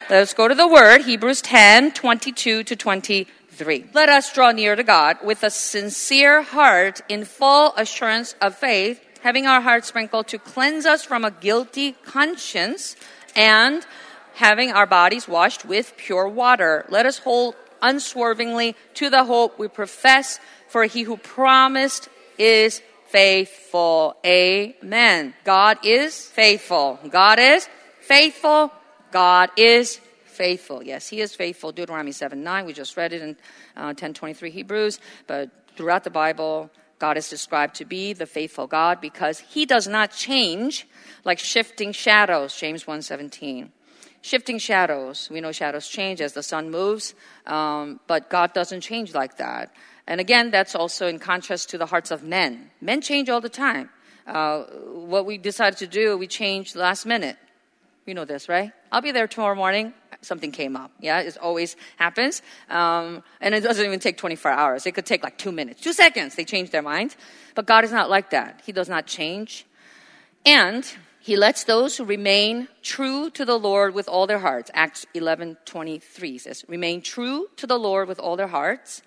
Let's go to the word, Hebrews 10, 22 to 23. Let us draw near to God with a sincere heart in full assurance of faith, having our hearts sprinkled to cleanse us from a guilty conscience, and having our bodies washed with pure water. Let us hold unswervingly to the hope we profess, for he who promised is faithful. Amen. God is faithful. God is faithful. God is faithful. Yes, he is faithful. Deuteronomy 7:9. We just read it in 10:23 Hebrews. But throughout the Bible, God is described to be the faithful God because he does not change like shifting shadows. James 1:17. Shifting shadows. We know shadows change as the sun moves, but God doesn't change like that. And again, that's also in contrast to the hearts of men. Men change all the time. What we decided to do, we changed last minute. You know this, right? I'll be there tomorrow morning. Something came up. Yeah, it always happens. And it doesn't even take 24 hours. It could take like 2 minutes, 2 seconds. They change their mind. But God is not like that. He does not change. And he lets those who remain true to the Lord with all their hearts. Acts 11:23 says, remain true to the Lord with all their hearts.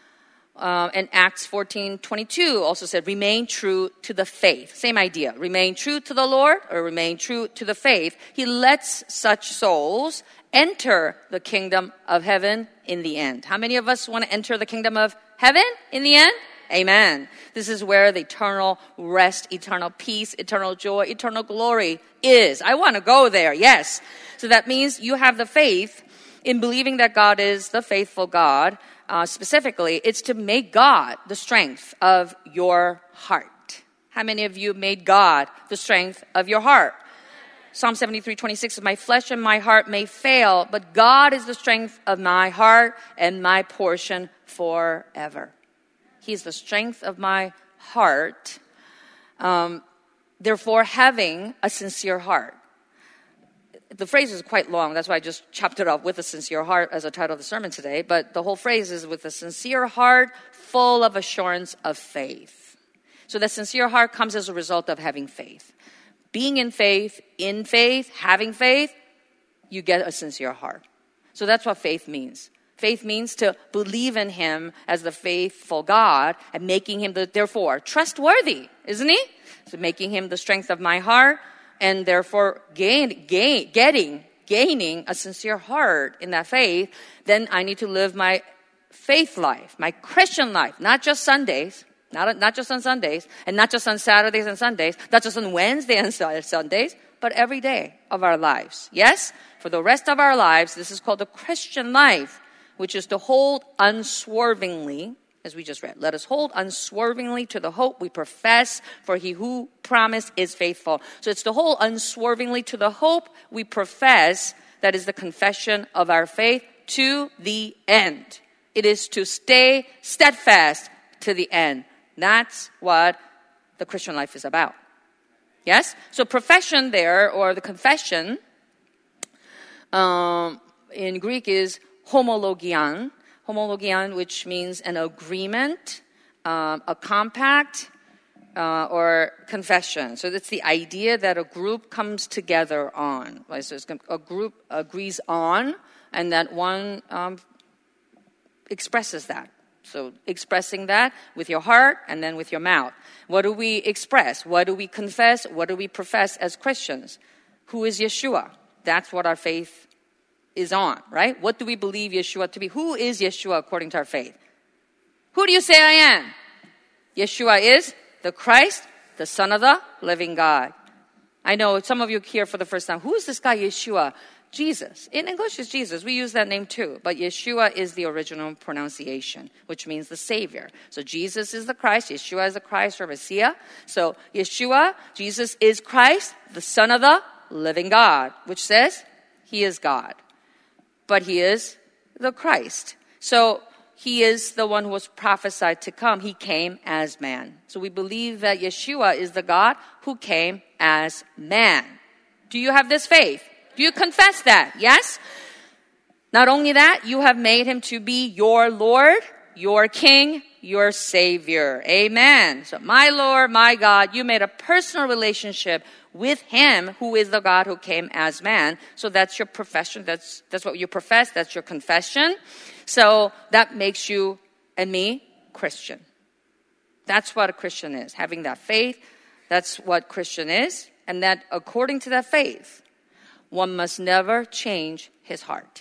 And Acts 14:22 also said, remain true to the faith. Same idea. Remain true to the Lord or remain true to the faith. He lets such souls enter the kingdom of heaven in the end. How many of us want to enter the kingdom of heaven in the end? Amen. This is where the eternal rest, eternal peace, eternal joy, eternal glory is. I want to go there. Yes. So that means you have the faith in believing that God is the faithful God. Specifically, it's to make God the strength of your heart. How many of you made God the strength of your heart? Psalm 73:26 says, my flesh and my heart may fail, but God is the strength of my heart and my portion forever. He's the strength of my heart. Therefore, having a sincere heart. The phrase is quite long. That's why I just chopped it up with a sincere heart as a title of the sermon today. But the whole phrase is with a sincere heart full of assurance of faith. So that sincere heart comes as a result of having faith. Being in faith, having faith, you get a sincere heart. So that's what faith means. Faith means to believe in him as the faithful God and making him, therefore, trustworthy, isn't he? So making him the strength of my heart and therefore gaining a sincere heart in that faith. Then I need to live my faith life, my Christian life, not just Sundays, not just on Sundays, and not just on Saturdays and Sundays, not just on Wednesdays and Sundays, but every day of our lives. Yes? For the rest of our lives, this is called the Christian life, which is to hold unswervingly, as we just read. Let us hold unswervingly to the hope we profess, for he who promised is faithful. So it's to hold unswervingly to the hope we profess, that is the confession of our faith, to the end. It is to stay steadfast to the end. That's what the Christian life is about. Yes? So profession there, or the confession, in Greek is homologian. Homologian, which means an agreement, a compact, or confession. So it's the idea that a group comes together on. Right? So a group agrees on, and that one expresses that. So expressing that with your heart and then with your mouth. What do we express? What do we confess? What do we profess as Christians? Who is Yeshua? That's what our faith is on, right? What do we believe Yeshua to be? Who is Yeshua according to our faith? Who do you say I am? Yeshua is the Christ, the Son of the living God. I know some of you here for the first time. Who is this guy Yeshua? Jesus. In English, it's Jesus. We use that name too. But Yeshua is the original pronunciation, which means the Savior. So Jesus is the Christ. Yeshua is the Christ or Messiah. So Yeshua, Jesus is Christ, the Son of the living God, which says he is God. But he is the Christ. So he is the one who was prophesied to come. He came as man. So we believe that Yeshua is the God who came as man. Do you have this faith? Do you confess that? Yes? Not only that, you have made him to be your Lord, your King, your Savior. Amen. So my Lord, my God, you made a personal relationship with Him who is the God who came as man. So that's your profession. That's what you profess. That's your confession. So that makes you and me Christian. That's what a Christian is, having that faith. That's what Christian is. And that according to that faith, one must never change his heart.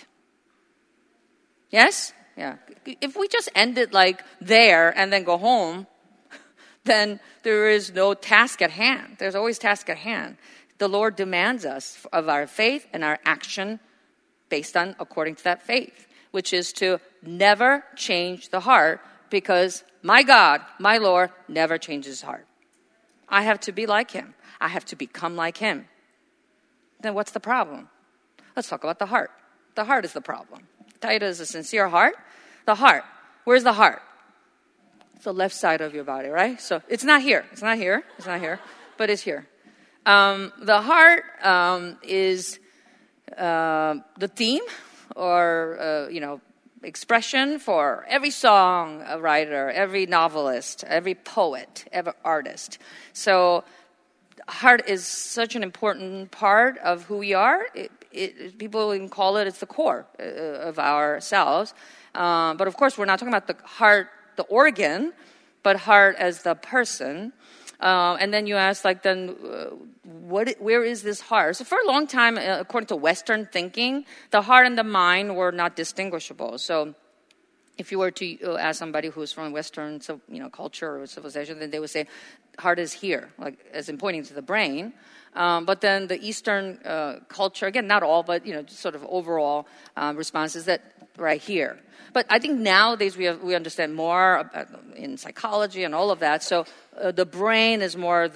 Yes? Yeah. If we just end it like there and then go home, then there is no task at hand. There's always task at hand. The Lord demands us of our faith and our action based on according to that faith, which is to never change the heart, because my God, my Lord, never changes his heart. I have to be like Him. I have to become like Him. Then what's the problem? Let's talk about the heart. The heart is the problem. Title is a sincere heart. The heart. Where's the heart? It's the left side of your body, right? So it's not here. It's not here. It's not here. But it's here. The heart is the theme or, expression for every song writer, every novelist, every poet, every artist. So heart is such an important part of who we are. People even call it's the core of ourselves. But of course, we're not talking about the heart, the organ, but heart as the person. And then you ask, where is this heart? So for a long time, according to Western thinking, the heart and the mind were not distinguishable. So if you were to ask somebody who's from Western, culture or civilization, then they would say, heart is here, as in pointing to the brain. But then the Eastern culture, again, not all, but sort of overall response is that right here. But I think nowadays we understand more in psychology and all of that. So the brain is more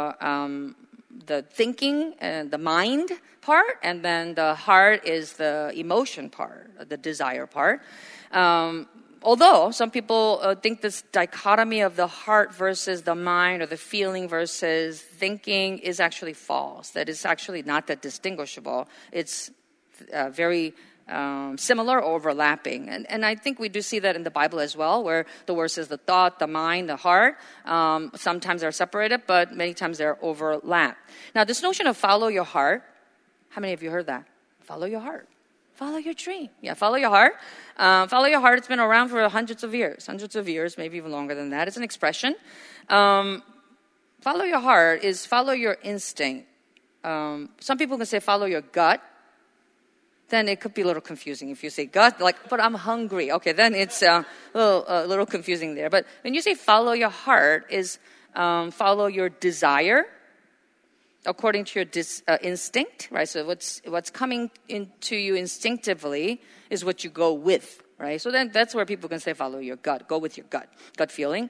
the thinking and the mind part, and then the heart is the emotion part, the desire part. Although some people think this dichotomy of the heart versus the mind, or the feeling versus thinking, is actually false. That it's actually not that distinguishable. It's very similar or overlapping. And I think we do see that in the Bible as well, where the word says the thought, the mind, the heart, sometimes they're separated, but many times they're overlapped. Now, this notion of follow your heart, how many of you heard that? Follow your heart. Follow your dream. Yeah, follow your heart. Follow your heart. It's been around for hundreds of years, maybe even longer than that. It's an expression. Follow your heart is follow your instinct. Some people can say follow your gut. Then it could be a little confusing if you say gut, but I'm hungry. Okay, then it's a little confusing there. But when you say follow your heart, is follow your desire according to your instinct, right? So what's coming into you instinctively is what you go with, right? So then that's where people can say follow your gut, go with your gut feeling.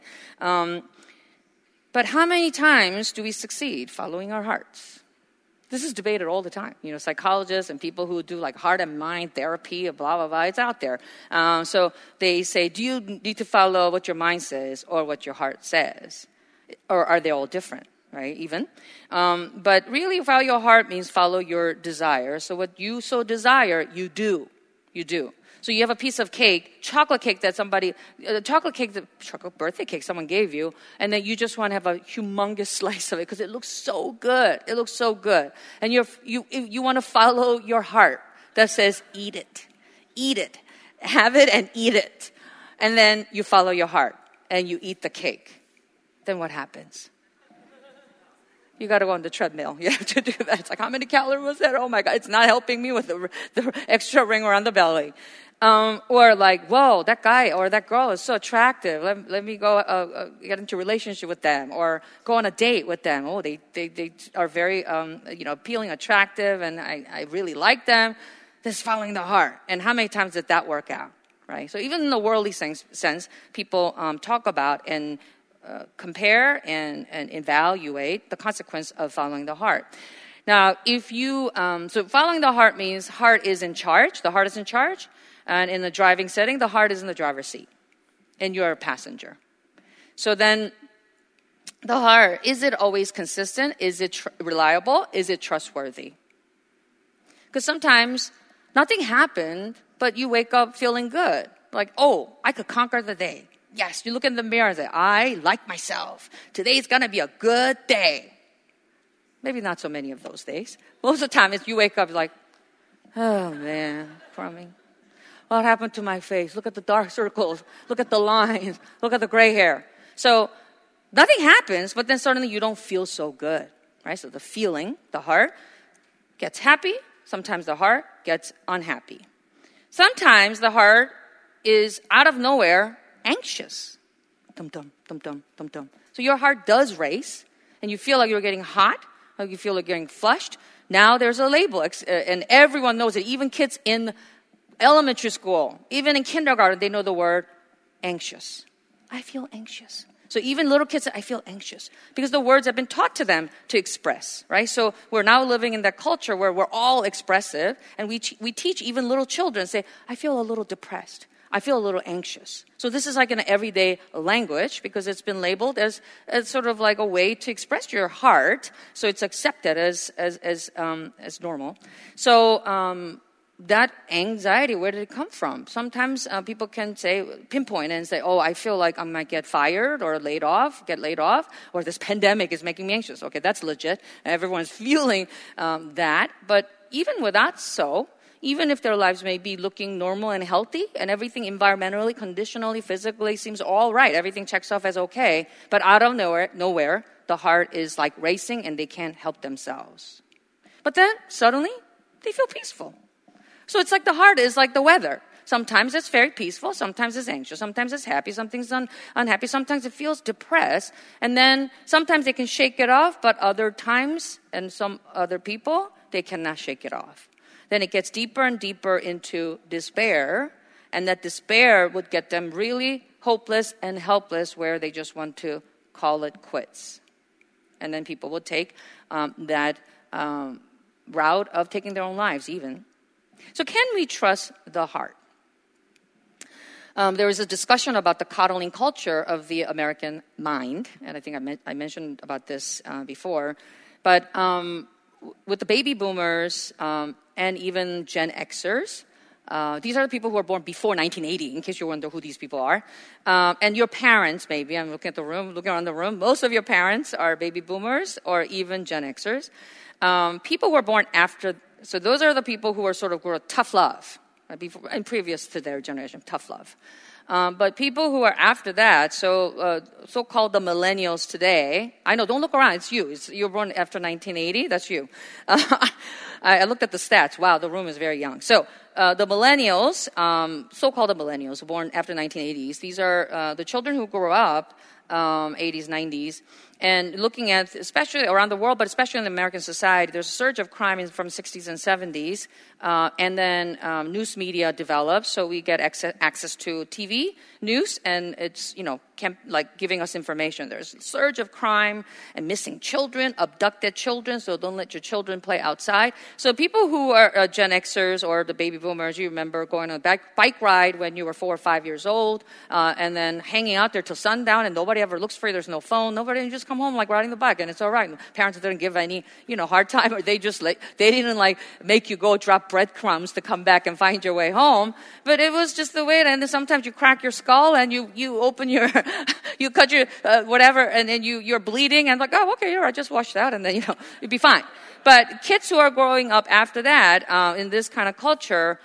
But how many times do we succeed following our hearts? This is debated all the time. Psychologists and people who do heart and mind therapy, blah, blah, blah, it's out there. So they say, do you need to follow what your mind says or what your heart says? Or are they all different, right, even? But really, follow your heart means follow your desire. So what you so desire, you do. You do. So you have a piece of cake, chocolate birthday cake someone gave you, and then you just want to have a humongous slice of it because it looks so good. It looks so good. And you want to follow your heart that says, eat it. Eat it. Have it and eat it. And then you follow your heart and you eat the cake. Then what happens? You got to go on the treadmill. You have to do that. It's how many calories was that? Oh my God, it's not helping me with the extra ring around the belly. Or whoa, that guy or that girl is so attractive. Let me go get into a relationship with them, or go on a date with them. Oh, they are very appealing, attractive, and I really like them. This is following the heart. And how many times did that work out? Right. So even in the worldly sense, people talk about and compare and evaluate the consequence of following the heart. Now, if you so following the heart means heart is in charge. The heart is in charge. And in the driving setting, the heart is in the driver's seat, and you're a passenger. So then, the heart, is it always consistent? Is it reliable? Is it trustworthy? Because sometimes nothing happened, but you wake up feeling good. I could conquer the day. Yes, you look in the mirror and say, I like myself. Today's going to be a good day. Maybe not so many of those days. Most of the time, you wake up like, oh, man, poor me. What happened to my face? Look at the dark circles. Look at the lines. Look at the gray hair. So nothing happens, but then suddenly you don't feel so good, right? So the feeling, the heart, gets happy. Sometimes the heart gets unhappy. Sometimes the heart is out of nowhere anxious. Dum-dum, dum-dum, dum-dum. So your heart does race, and you feel like you're getting hot, like you feel like you're getting flushed. Now there's a label, and everyone knows it. Even kids in elementary school, even in kindergarten, they know the word anxious. I feel anxious. So even little kids say, I feel anxious. Because the words have been taught to them to express, right? So we're now living in that culture where we're all expressive, and we teach even little children, say, I feel a little depressed. I feel a little anxious. So this is like an everyday language because it's been labeled as sort of like a way to express your heart. So it's accepted as normal. So that anxiety, where did it come from? Sometimes people can pinpoint and say, oh, I feel like I might get fired or get laid off, or this pandemic is making me anxious. Okay, that's legit. Everyone's feeling that. But even without even if their lives may be looking normal and healthy and everything environmentally, conditionally, physically seems all right, everything checks off as okay, but out of nowhere, the heart is like racing and they can't help themselves. But then suddenly they feel peaceful. So it's like the heart is like the weather. Sometimes it's very peaceful, sometimes it's anxious, sometimes it's happy, sometimes it's unhappy, sometimes it feels depressed, and then sometimes they can shake it off, but other times, and some other people, they cannot shake it off. Then it gets deeper and deeper into despair, and that despair would get them really hopeless and helpless where they just want to call it quits. And then people would take that route of taking their own lives even. So can we trust the heart? There was a discussion about the coddling culture of the American mind, and I think I mentioned about this before. But with the baby boomers and even Gen Xers, these are the people who were born before 1980, in case you wonder who these people are. And your parents, maybe, I'm looking around the room, most of your parents are baby boomers or even Gen Xers. People who were born after, so those are the people who were tough love, right, before, and previous to their generation, tough love. But people who are after that, so-called the millennials today, I know, don't look around, it's you. You're born after 1980, that's you. I looked at the stats. Wow, the room is very young. So the millennials, so-called the millennials, born after 1980s, these are the children who grew up 80s, 90s, and looking at, especially around the world, but especially in the American society, there's a surge of crime from 60s and 70s, and then news media develops, so we get access to TV news, and it's, giving us information. There's a surge of crime and missing children, abducted children, so don't let your children play outside. So people who are Gen Xers or the baby boomers, you remember going on a bike ride when you were 4 or 5 years old, and then hanging out there till sundown, and nobody ever looks for you. There's no phone. You just come home like riding the bike, and it's all right. Parents didn't give any, hard time, or they didn't make you go drop breadcrumbs to come back and find your way home. But it was just the way it ended. Sometimes you crack your skull and you open your, you cut your whatever, and then you're bleeding, and oh, okay, I just washed out, and then you'd be fine. But kids who are growing up after that in this kind of culture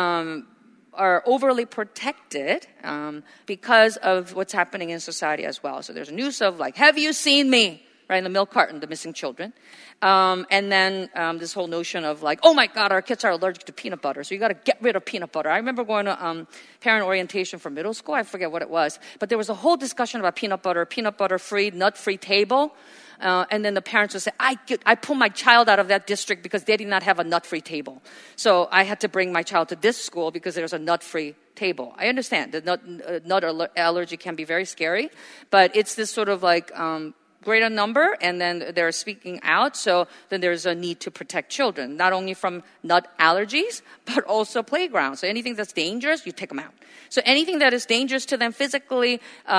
are overly protected because of what's happening in society as well. So there's a news of have you seen me? Right, in the milk carton, the missing children. And then this whole notion of oh my God, our kids are allergic to peanut butter, so you got to get rid of peanut butter. I remember going to parent orientation for middle school. I forget what it was. But there was a whole discussion about peanut butter-free, nut-free table. And then the parents would say, I pulled my child out of that district because they did not have a nut-free table. So I had to bring my child to this school because there's a nut-free table. I understand that nut allergy can be very scary, but it's this sort of greater number, and then they're speaking out. So then there's a need to protect children, not only from nut allergies, but also playgrounds. So anything that's dangerous, you take them out. So anything that is dangerous to them physically,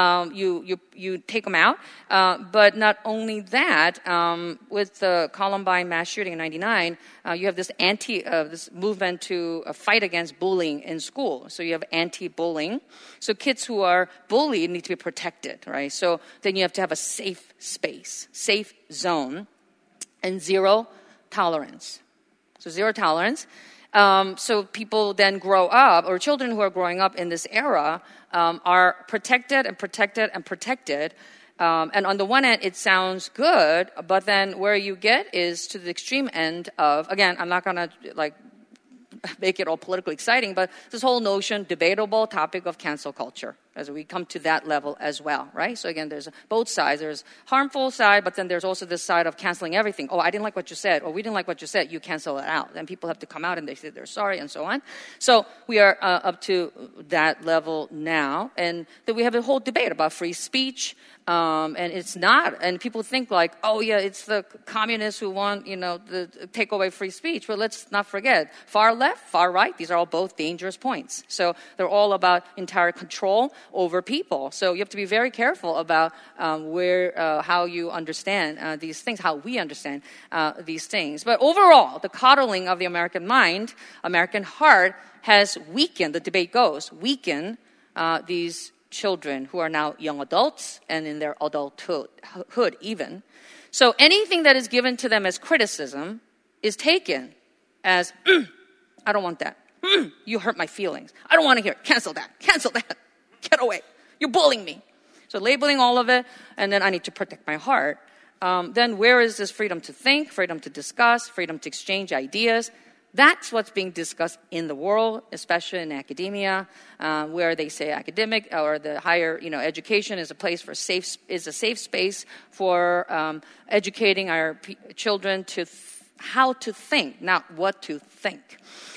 you take them out. But not only that, with the Columbine mass shooting in '99, you have this this movement to fight against bullying in school. So you have anti-bullying. So kids who are bullied need to be protected, right? So then you have to have a safe space, safe zone, and zero tolerance. So zero tolerance. So people then grow up, or children who are growing up in this era are protected and protected and protected. And on the one end, it sounds good, but then where you get is to the extreme end of, again, I'm not going to make it all politically exciting, but this whole notion, debatable topic of cancel culture, as we come to that level as well, right? So again, there's both sides. There's harmful side, but then there's also this side of canceling everything. Oh, I didn't like what you said, or we didn't like what you said, you cancel it out. And people have to come out and they say they're sorry and so on. So we are up to that level now. And then we have a whole debate about free speech. And it's not, and people think like, oh yeah, it's the communists who want, to take away free speech. But let's not forget, far left, far right, these are all both dangerous points. So they're all about entire control over people. So you have to be very careful about how you understand these things, how we understand these things. But overall, the coddling of the American mind, American heart, has weakened, the debate goes, weakened these children who are now young adults and in their adulthood even. So anything that is given to them as criticism is taken as, I don't want that. You hurt my feelings. I don't want to hear it. Cancel that. Cancel that. Get away. You're bullying me. So labeling all of it, and then I need to protect my heart. Then where is this freedom to think, freedom to discuss, freedom to exchange ideas? That's what's being discussed in the world, especially in academia, where they say academic or the higher, education is a place for is a safe space for educating our children to how to think, not what to think.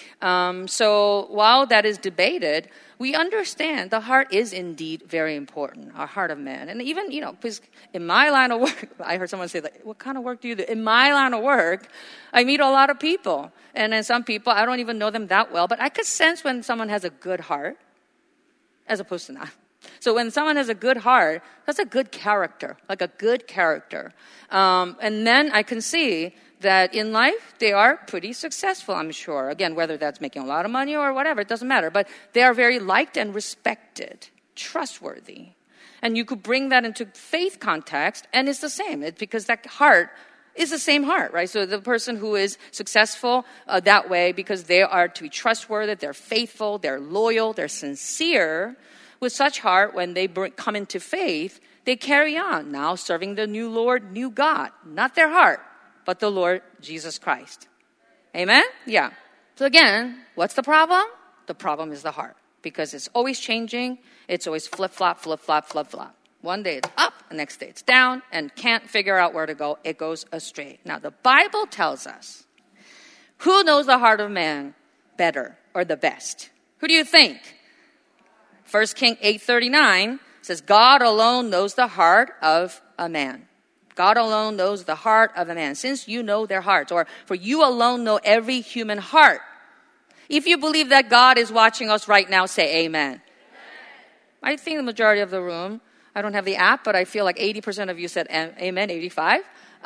So while that is debated, we understand the heart is indeed very important, our heart of man. And even, because in my line of work, I heard someone say, what kind of work do you do? In my line of work, I meet a lot of people. And then some people, I don't even know them that well, but I could sense when someone has a good heart as opposed to not. So when someone has a good heart, that's a good character, like a good character. And then I can see that in life, they are pretty successful, I'm sure. Again, whether that's making a lot of money or whatever, it doesn't matter. But they are very liked and respected, trustworthy. And you could bring that into faith context, and it's the same. It's because that heart is the same heart, right? So the person who is successful that way, because they are to be trustworthy, they're faithful, they're loyal, they're sincere, with such heart, when they come into faith, they carry on, now serving the new Lord, new God, not their heart, but the Lord Jesus Christ. Amen? Yeah. So again, what's the problem? The problem is the heart, because it's always changing. It's always flip-flop, flip-flop, flip-flop. One day it's up, the next day it's down, and can't figure out where to go. It goes astray. Now, the Bible tells us, who knows the heart of man better or the best? Who do you think? 1 Kings 8:39 says, God alone knows the heart of a man. God alone knows the heart of a man. Since you know their hearts, or for you alone know every human heart. If you believe that God is watching us right now, say amen. I think the majority of the room, I don't have the app, but I feel like 80% of you said amen, 85.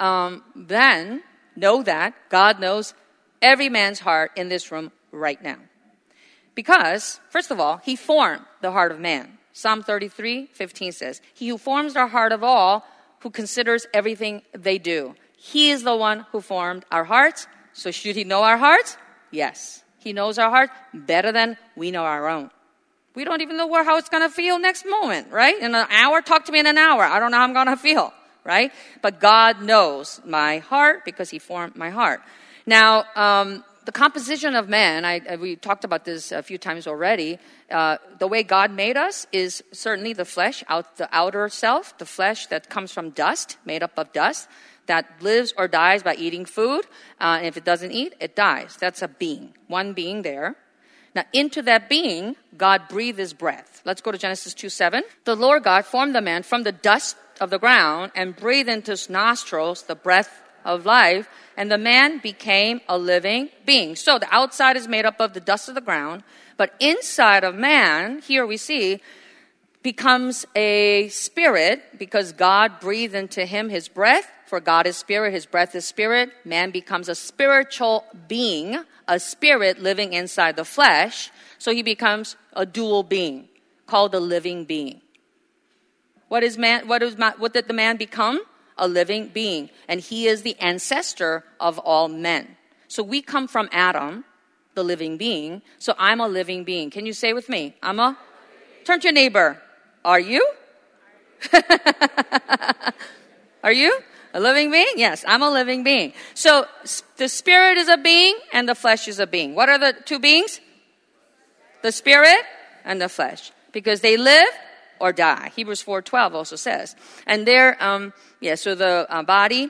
Then know that God knows every man's heart in this room right now. Because, first of all, he formed the heart of man. Psalm 33:15 says, he who forms the heart of all, who considers everything they do. He is the one who formed our hearts. So should he know our hearts? Yes. He knows our heart better than we know our own. We don't even know how it's going to feel next moment, right? In an hour, talk to me in an hour. I don't know how I'm going to feel, right? But God knows my heart because he formed my heart. Now, the composition of man, we talked about this a few times already. The way God made us is certainly the flesh, the outer self, the flesh that comes from dust, made up of dust, that lives or dies by eating food. And if it doesn't eat, it dies. That's a being, one being there. Now, into that being, God breathed his breath. Let's go to Genesis 2:7. The Lord God formed the man from the dust of the ground and breathed into his nostrils the breath of life, and the man became a living being. So the outside is made up of the dust of the ground, but inside of man, here we see, becomes a spirit because God breathed into him his breath. For God is spirit, his breath is spirit. Man becomes a spiritual being, a spirit living inside the flesh. So he becomes a dual being called a living being. What did the man become? A living being. And he is the ancestor of all men. So we come from Adam, the living being. So I'm a living being. Can you say with me? Turn to your neighbor. Are you? Are you a living being? Yes, I'm a living being. So the spirit is a being and the flesh is a being. What are the two beings? The spirit and the flesh. Because they live or die. Hebrews 4:12 also says. And they're, so the body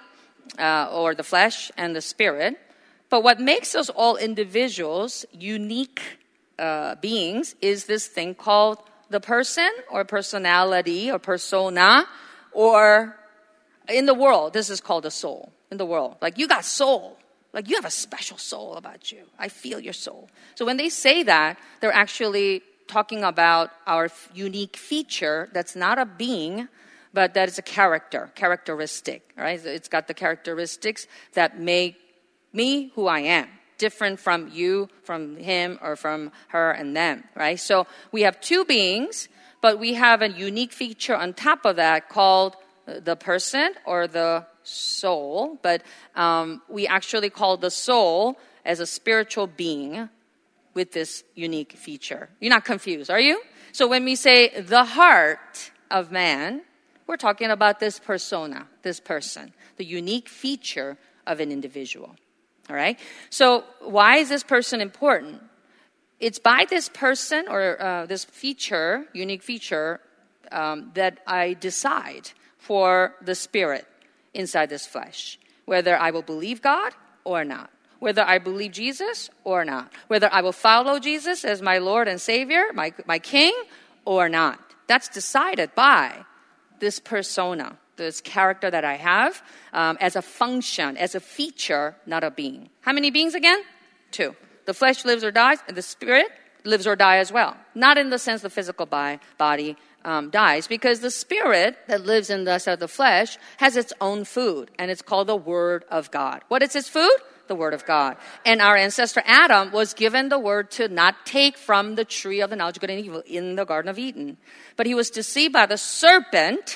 or the flesh and the spirit. But what makes us all individuals, unique beings, is this thing called the person or personality or persona, or in the world, this is called a soul. In the world, like you got soul. Like you have a special soul about you. I feel your soul. So when they say that, they're actually talking about our unique feature that's not a being, but that is a characteristic, right? It's got the characteristics that make me who I am, different from you, from him, or from her and them, right? So we have two beings, but we have a unique feature on top of that called the person or the soul, but we actually call the soul as a spiritual being with this unique feature. You're not confused, are you? So when we say the heart of man, we're talking about this persona, this person, the unique feature of an individual. All right? So why is this person important? It's by this person or this feature, unique feature, that I decide for the spirit inside this flesh, whether I will believe God or not, whether I believe Jesus or not, whether I will follow Jesus as my Lord and Savior, my King, or not. That's decided by this persona, this character that I have, as a function, as a feature, not a being. How many beings again? Two. The flesh lives or dies, and the spirit lives or dies as well. Not in the sense the physical body dies, because the spirit that lives in us of the flesh has its own food, and it's called the Word of God. What is its food? The Word of God. And our ancestor Adam was given the word to not take from the tree of the knowledge of good and evil in the Garden of Eden. But he was deceived by the serpent,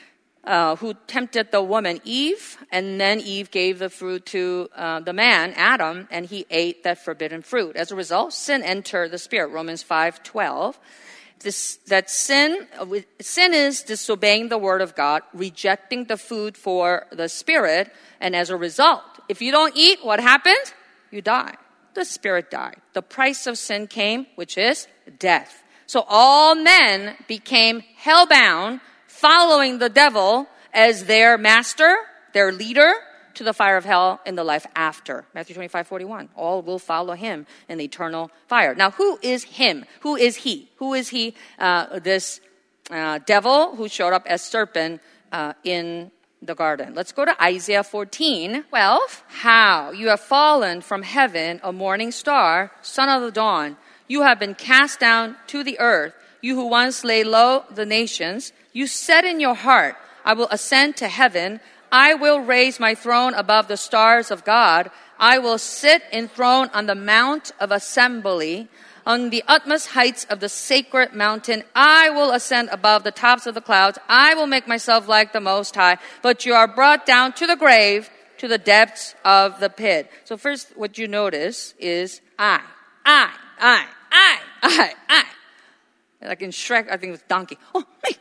who tempted the woman Eve, and then Eve gave the fruit to the man, Adam, and he ate that forbidden fruit. As a result, sin entered the spirit, Romans 5:12. Sin is disobeying the word of God, rejecting the food for the spirit, and as a result, if you don't eat, what happens? You die. The spirit died. The price of sin came, which is death. So all men became hellbound, following the devil as their master, their leader, to the fire of hell in the life after. Matthew 25:41. All will follow him in the eternal fire. Now, who is him? Who is he? Who is he, this devil who showed up as serpent in the garden? Let's go to Isaiah 14:12. How you have fallen from heaven, a morning star, son of the dawn. You have been cast down to the earth. You who once lay low the nations. You said in your heart, I will ascend to heaven. I will raise my throne above the stars of God. I will sit enthroned on the mount of assembly, on the utmost heights of the sacred mountain. I will ascend above the tops of the clouds. I will make myself like the Most High. But you are brought down to the grave, to the depths of the pit. So first, what you notice is I. Like in Shrek, I think it was Donkey. Oh, me.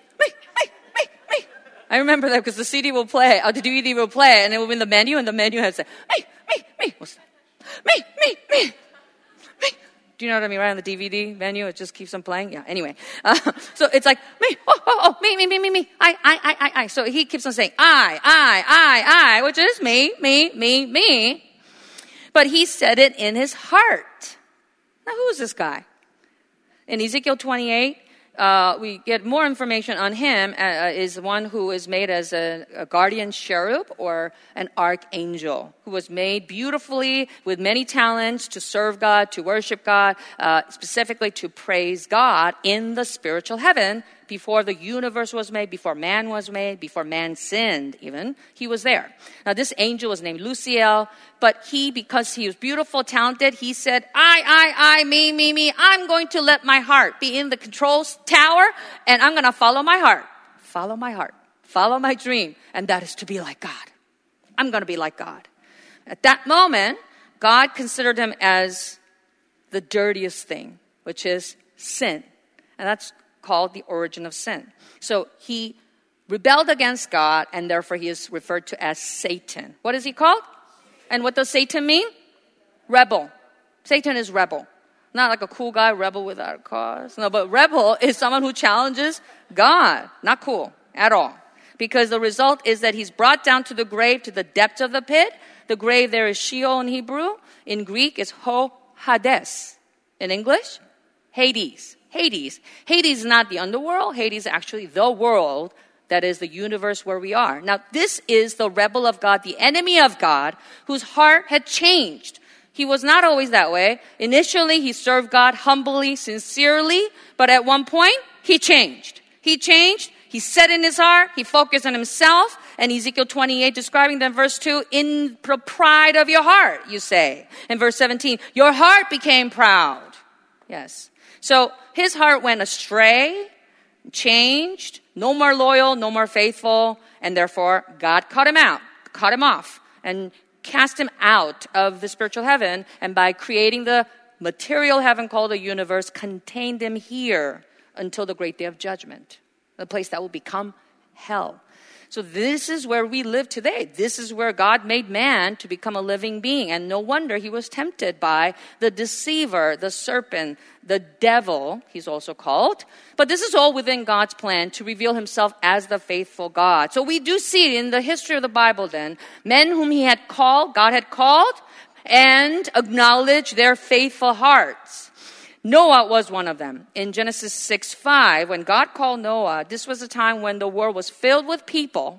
I remember that because the CD will play, the DVD will play, and it will be in the menu, and the menu has to say, me. What's that? Me. Do you know what I mean? Right on the DVD menu, it just keeps on playing. Yeah, anyway. So it's like, me, me, I. So he keeps on saying, I, which is me. But he said it in his heart. Now, who is this guy? In Ezekiel 28, we get more information on him is one who is made as a guardian cherub or an archangel, who was made beautifully with many talents to serve God, to worship God, specifically to praise God in the spiritual heaven. Before the universe was made, before man was made, before man sinned even, he was there. Now this angel was named Luciel, but because he was beautiful, talented, he said, me, I'm going to let my heart be in the control tower and I'm going to follow my heart. Follow my heart. Follow my dream. And that is to be like God. I'm going to be like God. At that moment, God considered him as the dirtiest thing, which is sin. And that's called the origin of sin. So he rebelled against God, and therefore he is referred to as Satan. What is he called? And what does Satan mean? Rebel. Satan is rebel. Not like a cool guy, rebel without a cause. No, but rebel is someone who challenges God. Not cool at all. Because the result is that he's brought down to the grave, to the depths of the pit. The grave there is Sheol in Hebrew. In Greek is Hades. In English, Hades. Hades is not the underworld. Hades is actually the world, that is the universe where we are. Now, this is the rebel of God, the enemy of God, whose heart had changed. He was not always that way. Initially, he served God humbly, sincerely, but at one point, he changed. He set in his heart, he focused on himself, and Ezekiel 28 describing them, verse 2, in the pride of your heart, you say. In verse 17, your heart became proud. Yes. So his heart went astray, changed, no more loyal, no more faithful, and therefore God cut him off, and cast him out of the spiritual heaven, and by creating the material heaven called the universe, contained him here until the great day of judgment, the place that will become hell. So this is where we live today. This is where God made man to become a living being. And no wonder he was tempted by the deceiver, the serpent, the devil, he's also called. But this is all within God's plan to reveal himself as the faithful God. So we do see in the history of the Bible then, men whom God had called, and acknowledged their faithful hearts. Noah was one of them. In Genesis 6:5, when God called Noah, this was a time when the world was filled with people.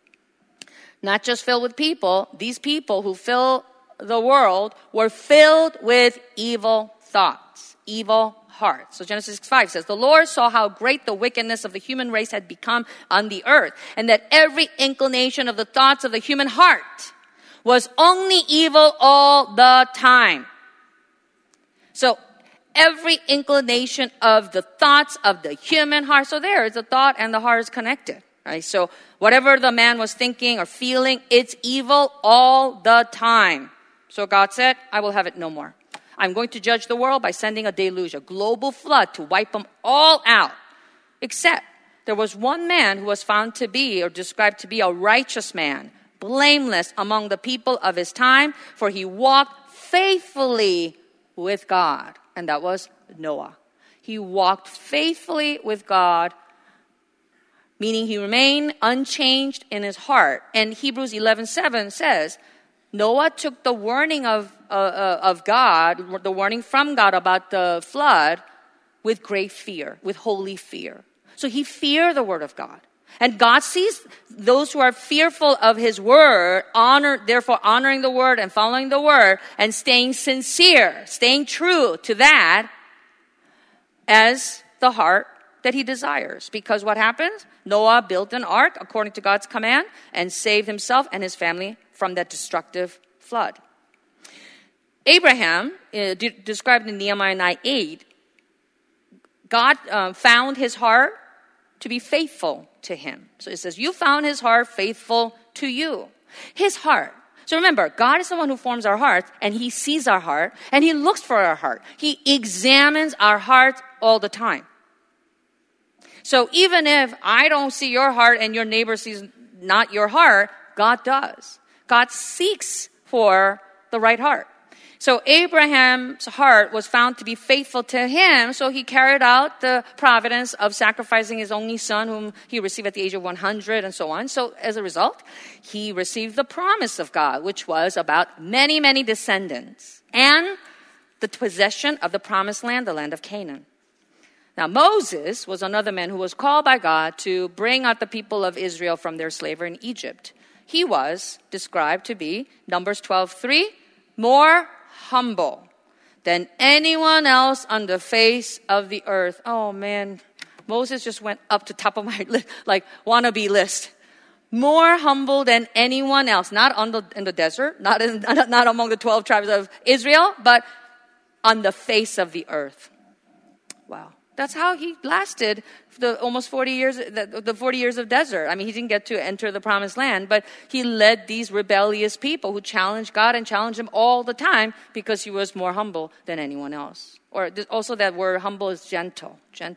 Not just filled with people, these people who fill the world were filled with evil thoughts, evil hearts. So Genesis 6:5 says, the Lord saw how great the wickedness of the human race had become on the earth, and that every inclination of the thoughts of the human heart was only evil all the time. So every inclination of the thoughts of the human heart. So there is a thought and the heart is connected, right? So whatever the man was thinking or feeling, it's evil all the time. So God said, I will have it no more. I'm going to judge the world by sending a deluge, a global flood to wipe them all out. Except there was one man who was found to be, or described to be, a righteous man, blameless among the people of his time, for he walked faithfully with God. And that was Noah. He walked faithfully with God, meaning he remained unchanged in his heart. And Hebrews 11:7 says, Noah took the warning of God, the warning from God about the flood, with great fear, with holy fear. So he feared the word of God. And God sees those who are fearful of his word, therefore honoring the word and following the word and staying sincere, staying true to that as the heart that he desires. Because what happens? Noah built an ark according to God's command and saved himself and his family from that destructive flood. Abraham, described in Nehemiah 9:8, God found his heart to be faithful to him. So it says, you found his heart faithful to you. His heart. So remember, God is the one who forms our hearts, and he sees our heart, and he looks for our heart. He examines our hearts all the time. So even if I don't see your heart and your neighbor sees not your heart, God does. God seeks for the right heart. So Abraham's heart was found to be faithful to him, so he carried out the providence of sacrificing his only son, whom he received at the age of 100, and so on. So as a result, he received the promise of God, which was about many, many descendants, and the possession of the promised land, the land of Canaan. Now, Moses was another man who was called by God to bring out the people of Israel from their slavery in Egypt. He was described to be, Numbers 12:3, more humble than anyone else on the face of the earth. Oh man, Moses just went up to top of my wannabe list. More humble than anyone else, not in the desert, not among the 12 tribes of Israel, but on the face of the earth. Wow. That's how he lasted the almost 40 years, the 40 years of desert. I mean, he didn't get to enter the promised land, but he led these rebellious people who challenged God and challenged him all the time because he was more humble than anyone else. Or also that word humble is gentle.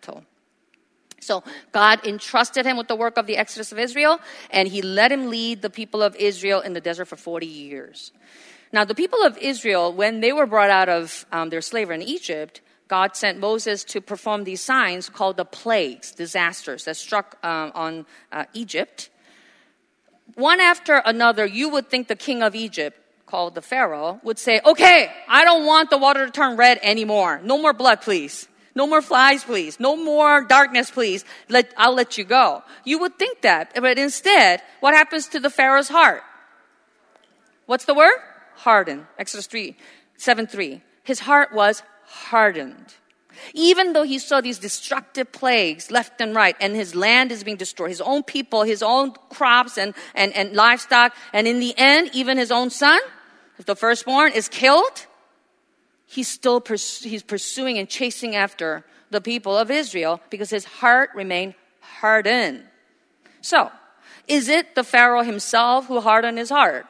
So God entrusted him with the work of the Exodus of Israel, and he let him lead the people of Israel in the desert for 40 years. Now, the people of Israel, when they were brought out of their slavery in Egypt, God sent Moses to perform these signs called the plagues, disasters that struck on Egypt. One after another, you would think the king of Egypt, called the Pharaoh, would say, okay, I don't want the water to turn red anymore. No more blood, please. No more flies, please. No more darkness, please. I'll let you go. You would think that. But instead, what happens to the Pharaoh's heart? What's the word? Hardened. Exodus 7:3. His heart was hardened. Even though he saw these destructive plagues left and right, and his land is being destroyed, his own people, his own crops and livestock, and in the end, even his own son, the firstborn, is killed, he's pursuing and chasing after the people of Israel because his heart remained hardened. So, is it the Pharaoh himself who hardened his heart?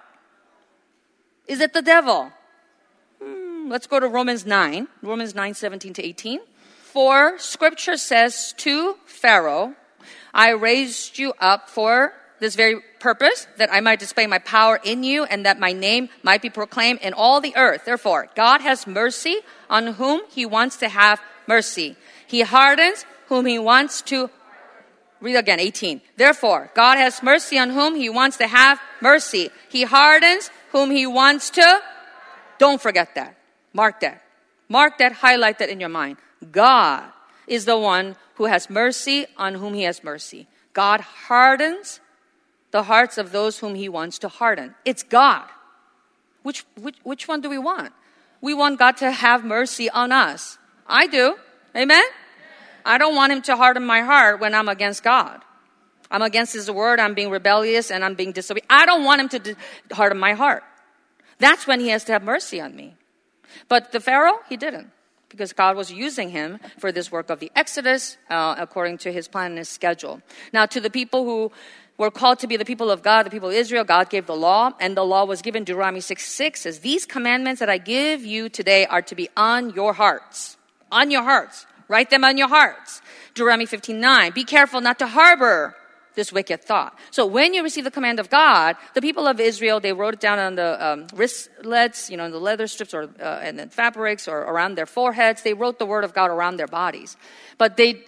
Is it the devil? Let's go to Romans 9, 17-18. For scripture says to Pharaoh, I raised you up for this very purpose, that I might display my power in you and that my name might be proclaimed in all the earth. Therefore, God has mercy on whom he wants to have mercy. He hardens whom he wants to. Read again, 18. Therefore, God has mercy on whom he wants to have mercy. He hardens whom he wants to. Don't forget that. Mark that. Highlight that in your mind. God is the one who has mercy on whom he has mercy. God hardens the hearts of those whom he wants to harden. It's God. Which one do we want? We want God to have mercy on us. I do. Amen? I don't want him to harden my heart when I'm against God. I'm against his word, I'm being rebellious, and I'm being disobedient. I don't want him to harden my heart. That's when he has to have mercy on me. But the Pharaoh, he didn't, because God was using him for this work of the Exodus according to his plan and his schedule. Now, to the people who were called to be the people of God, the people of Israel, God gave the law, and the law was given. Deuteronomy 6:6 says, these commandments that I give you today are to be on your hearts. On your hearts. Write them on your hearts. Deuteronomy 15:9, be careful not to harbor this wicked thought. So when you receive the command of God, the people of Israel, they wrote it down on the wristlets, the leather strips and the fabrics or around their foreheads. They wrote the word of God around their bodies. But they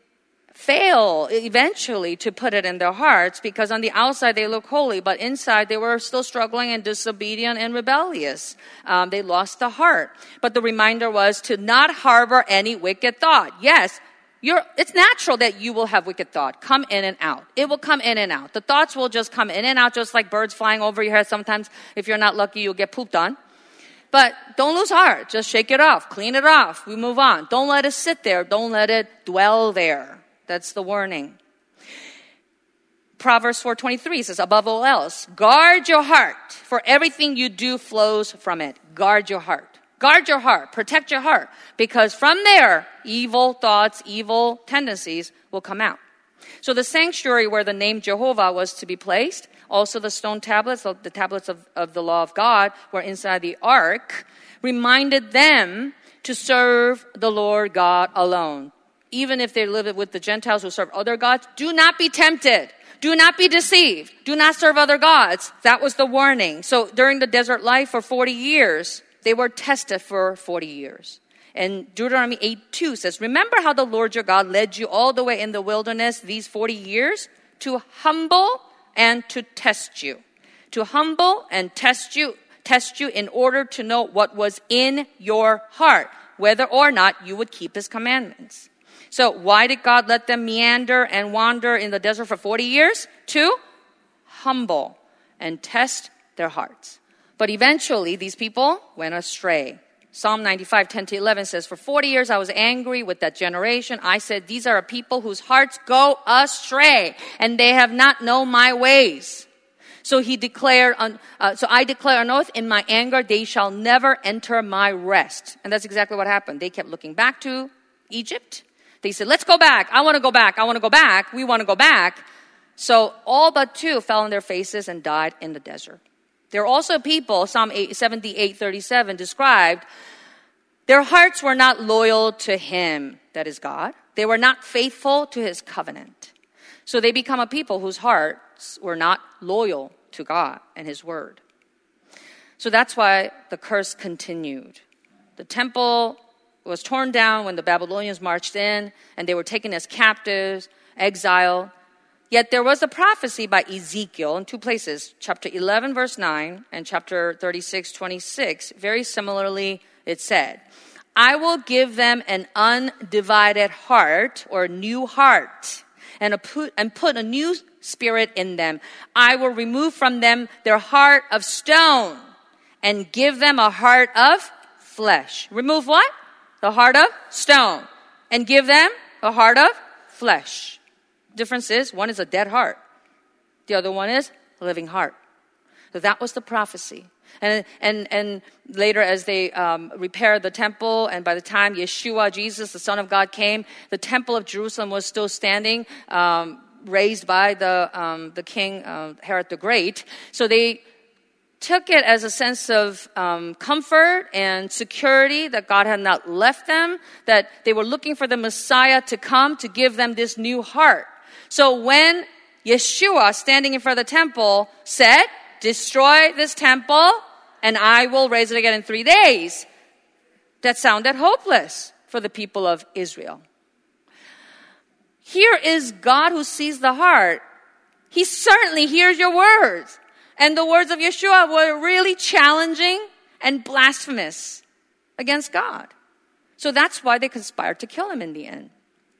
fail eventually to put it in their hearts because on the outside they look holy, but inside they were still struggling and disobedient and rebellious. They lost the heart. But the reminder was to not harbor any wicked thought. Yes, it's natural that you will have wicked thought come in and out. It will come in and out. The thoughts will just come in and out, just like birds flying over your head. Sometimes, if you're not lucky, you'll get pooped on. But don't lose heart. Just shake it off. Clean it off. We move on. Don't let it sit there. Don't let it dwell there. That's the warning. Proverbs 4:23 says, above all else, guard your heart, for everything you do flows from it. Guard your heart. Guard your heart. Protect your heart. Because from there, evil thoughts, evil tendencies will come out. So the sanctuary where the name Jehovah was to be placed, also the stone tablets, the tablets of the law of God were inside the ark, reminded them to serve the Lord God alone. Even if they live with the Gentiles who serve other gods, do not be tempted. Do not be deceived. Do not serve other gods. That was the warning. So during the desert life for 40 years, they were tested for 40 years. And Deuteronomy 8:2 says, remember how the Lord your God led you all the way in the wilderness these 40 years to humble and to test you. To humble and test you in order to know what was in your heart, whether or not you would keep his commandments. So why did God let them meander and wander in the desert for 40 years? To humble and test their hearts. But eventually, these people went astray. Psalm 95, 10-11 says, "For 40 years I was angry with that generation. I said, these are a people whose hearts go astray, and they have not known my ways. So I declare an oath, in my anger they shall never enter my rest." And that's exactly what happened. They kept looking back to Egypt. They said, let's go back. I want to go back. I want to go back. We want to go back. So all but 2 fell on their faces and died in the desert. There are also people, Psalm 78:37 described, their hearts were not loyal to him, that is God. They were not faithful to his covenant. So they become a people whose hearts were not loyal to God and his word. So that's why the curse continued. The temple was torn down when the Babylonians marched in, and they were taken as captives, exiled. Yet there was a prophecy by Ezekiel in 2 places, chapter 11, verse 9, and chapter 36, 26. Very similarly, it said, "I will give them an undivided heart," or new heart, and put a new spirit in them. "I will remove from them their heart of stone and give them a heart of flesh." Remove what? The heart of stone, and give them a heart of flesh. Difference is, one is a dead heart. The other one is a living heart. So that was the prophecy. And later as they repaired the temple, and by the time Yeshua, Jesus, the Son of God, came, the temple of Jerusalem was still standing, raised by the king, Herod the Great. So they took it as a sense of comfort and security that God had not left them, that they were looking for the Messiah to come to give them this new heart. So when Yeshua, standing in front of the temple, said, "Destroy this temple, and I will raise it again in 3 days," that sounded hopeless for the people of Israel. Here is God who sees the heart. He certainly hears your words. And the words of Yeshua were really challenging and blasphemous against God. So that's why they conspired to kill him in the end.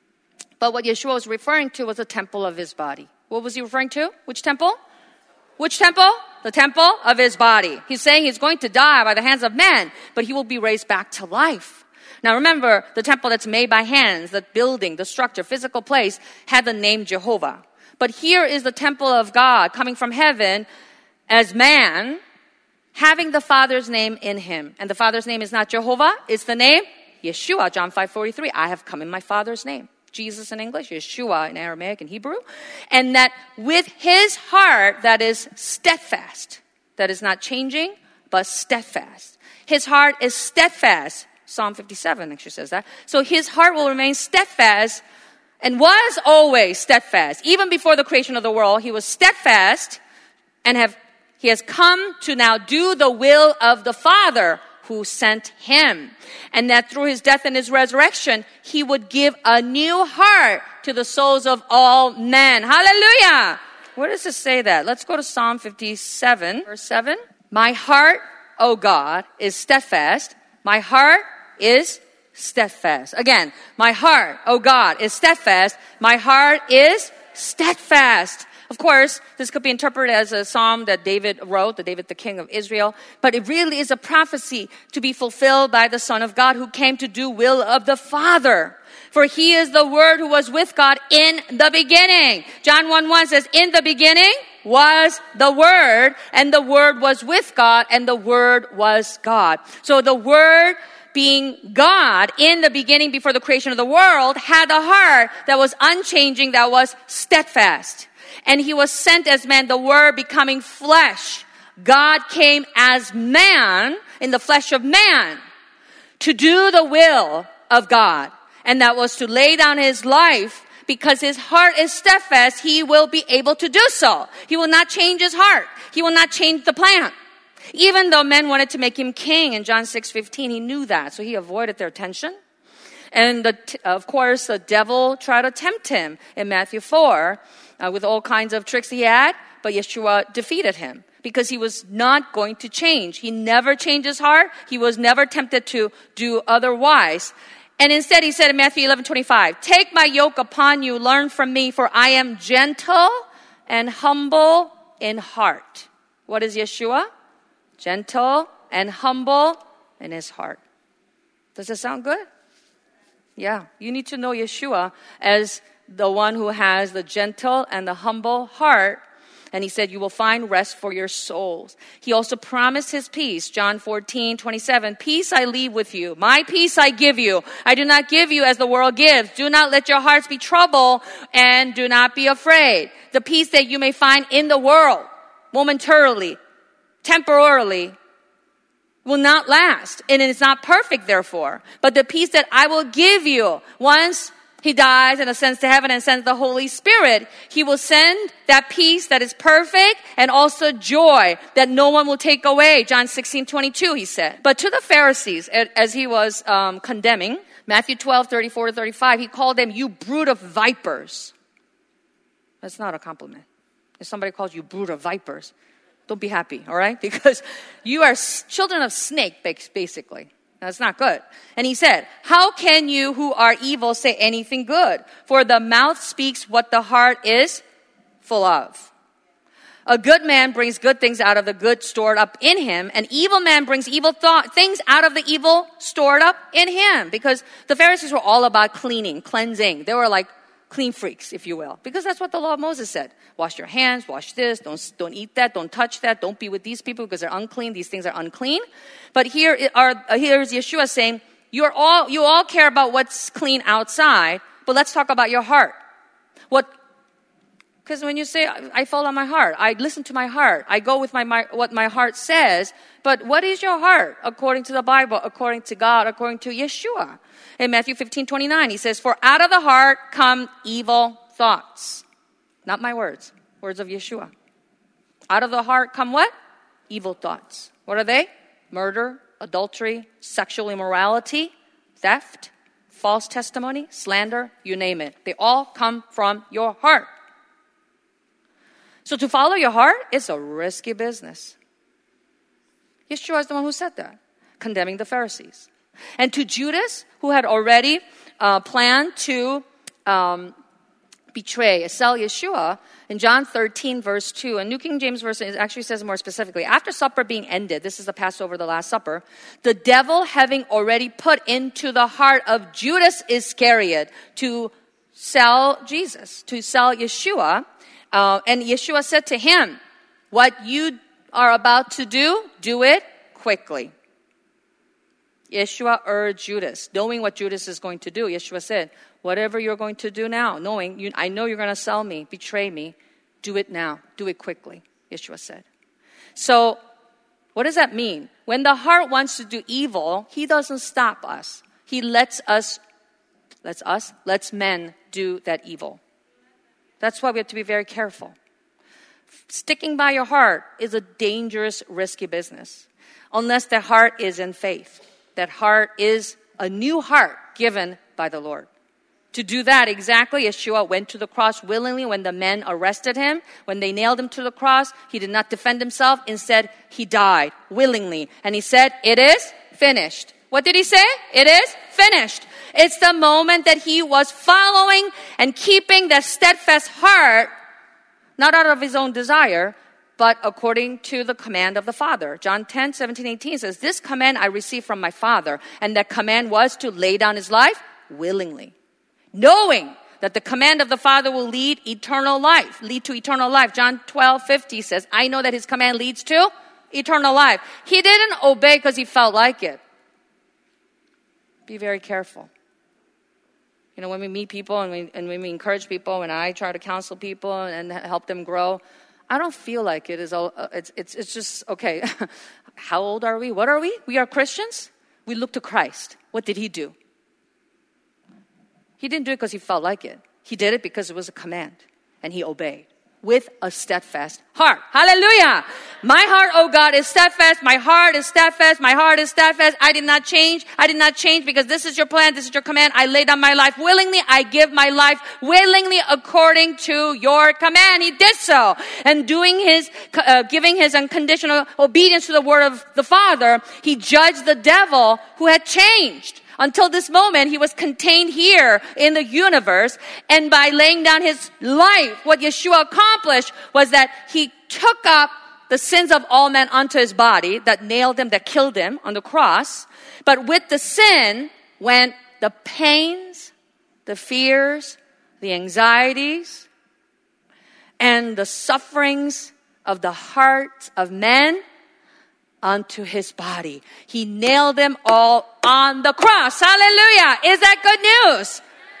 But what Yeshua was referring to was the temple of his body. What was he referring to? Which temple? Which temple? The temple of his body. He's saying he's going to die by the hands of men, but he will be raised back to life. Now remember, the temple that's made by hands, the building, the structure, physical place, had the name Jehovah. But here is the temple of God coming from heaven as man, having the Father's name in him. And the Father's name is not Jehovah, it's the name Yeshua, John 5:43. I have come in my Father's name. Jesus in English, Yeshua in Aramaic and Hebrew. And that with his heart that is steadfast, that is not changing, but steadfast. His heart is steadfast. Psalm 57 actually says that. So his heart will remain steadfast and was always steadfast. Even before the creation of the world, he was steadfast and he has come to now do the will of the Father who sent him. And that through his death and his resurrection, he would give a new heart to the souls of all men. Hallelujah! Where does it say that? Let's go to Psalm 57, verse 7. My heart, O God, is steadfast. My heart is steadfast. Again, my heart, O God, is steadfast. My heart is steadfast. Of course, this could be interpreted as a psalm that David wrote, David, the king of Israel. But it really is a prophecy to be fulfilled by the Son of God who came to do will of the Father. For he is the Word who was with God in the beginning. John 1:1 says, in the beginning was the Word, and the Word was with God, and the Word was God. So the Word, being God in the beginning before the creation of the world, had a heart that was unchanging, that was steadfast. And he was sent as man, the Word becoming flesh. God came as man in the flesh of man to do the will of God. And that was to lay down his life because his heart is steadfast. He will be able to do so. He will not change his heart. He will not change the plan. Even though men wanted to make him king in John 6:15, he knew that. So he avoided their attention. And of course, the devil tried to tempt him in Matthew 4 with all kinds of tricks he had, but Yeshua defeated him because he was not going to change. He never changed his heart. He was never tempted to do otherwise. And instead he said in Matthew 11:25, take my yoke upon you, learn from me, for I am gentle and humble in heart. What is Yeshua? Gentle and humble in his heart. Does it sound good? Yeah, you need to know Yeshua as the one who has the gentle and the humble heart. And he said, you will find rest for your souls. He also promised his peace. John 14:27, peace I leave with you. My peace I give you. I do not give you as the world gives. Do not let your hearts be troubled and do not be afraid. The peace that you may find in the world, momentarily, temporarily, will not last. And it is not perfect, therefore. But the peace that I will give you, once he dies and ascends to heaven and sends the Holy Spirit, he will send that peace that is perfect and also joy that no one will take away. John 16:22, he said. But to the Pharisees, as he was condemning, Matthew 12:34-35, he called them, you brood of vipers. That's not a compliment. If somebody calls you brood of vipers, don't be happy, all right? Because you are children of snake, basically. That's not good. And he said, how can you who are evil say anything good? For the mouth speaks what the heart is full of. A good man brings good things out of the good stored up in him. An evil man brings evil things out of the evil stored up in him. Because the Pharisees were all about cleansing. They were like clean freaks, if you will. Because that's what the law of Moses said. Wash your hands, wash this, don't eat that, don't touch that, don't be with these people because they're unclean. These things are unclean. But here's Yeshua saying, you all care about what's clean outside, but let's talk about your heart. Because when you say, I follow my heart, I listen to my heart, I go with what my heart says, but what is your heart according to the Bible, according to God, according to Yeshua? In Matthew 15:29, he says, for out of the heart come evil thoughts. Not my words, words of Yeshua. Out of the heart come what? Evil thoughts. What are they? Murder, adultery, sexual immorality, theft, false testimony, slander, you name it. They all come from your heart. So to follow your heart is a risky business. Yeshua is the one who said that, condemning the Pharisees. And to Judas, who had already planned to sell Yeshua, in John 13, verse 2, and New King James Version actually says more specifically, after supper being ended, this is the Passover, the Last Supper, the devil having already put into the heart of Judas Iscariot to sell Jesus, to sell Yeshua, and Yeshua said to him, what you are about to do it quickly. Yeshua urged Judas, knowing what Judas is going to do. Yeshua said, whatever you're going to do now, I know you're going to sell me, betray me, do it now. Do it quickly, Yeshua said. So, what does that mean? When the heart wants to do evil, he doesn't stop us. He lets men do that evil. That's why we have to be very careful. Sticking by your heart is a dangerous, risky business. Unless the heart is in faith. That heart is a new heart given by the Lord. To do that exactly, Yeshua went to the cross willingly when the men arrested him. When they nailed him to the cross, he did not defend himself. Instead, he died willingly. And he said, it is finished. What did he say? It is finished. It's the moment that he was following and keeping that steadfast heart, not out of his own desire, but according to the command of the Father. John 10:17-18 says, this command I received from my Father, and that command was to lay down his life willingly. Knowing that the command of the Father will lead to eternal life. John 12:50 says, I know that his command leads to eternal life. He didn't obey because he felt like it. Be very careful. You know, when we meet people and when we encourage people, when I try to counsel people and help them grow, I don't feel like it is. It's just, okay, how old are we? What are we? We are Christians. We look to Christ. What did he do? He didn't do it because he felt like it. He did it because it was a command, and he obeyed with a steadfast heart. Hallelujah! My heart, oh God, is steadfast. My heart is steadfast. My heart is steadfast. I did not change. I did not change because this is your plan. This is your command. I lay down my life willingly. I give my life willingly according to your command. He did so. And giving his unconditional obedience to the word of the Father, he judged the devil who had changed. Until this moment, he was contained here in the universe. And by laying down his life, what Yeshua accomplished was that he took up the sins of all men onto his body that nailed him, that killed him on the cross. But with the sin went the pains, the fears, the anxieties, and the sufferings of the hearts of men onto his body. He nailed them all on the cross. Hallelujah. Is that good news?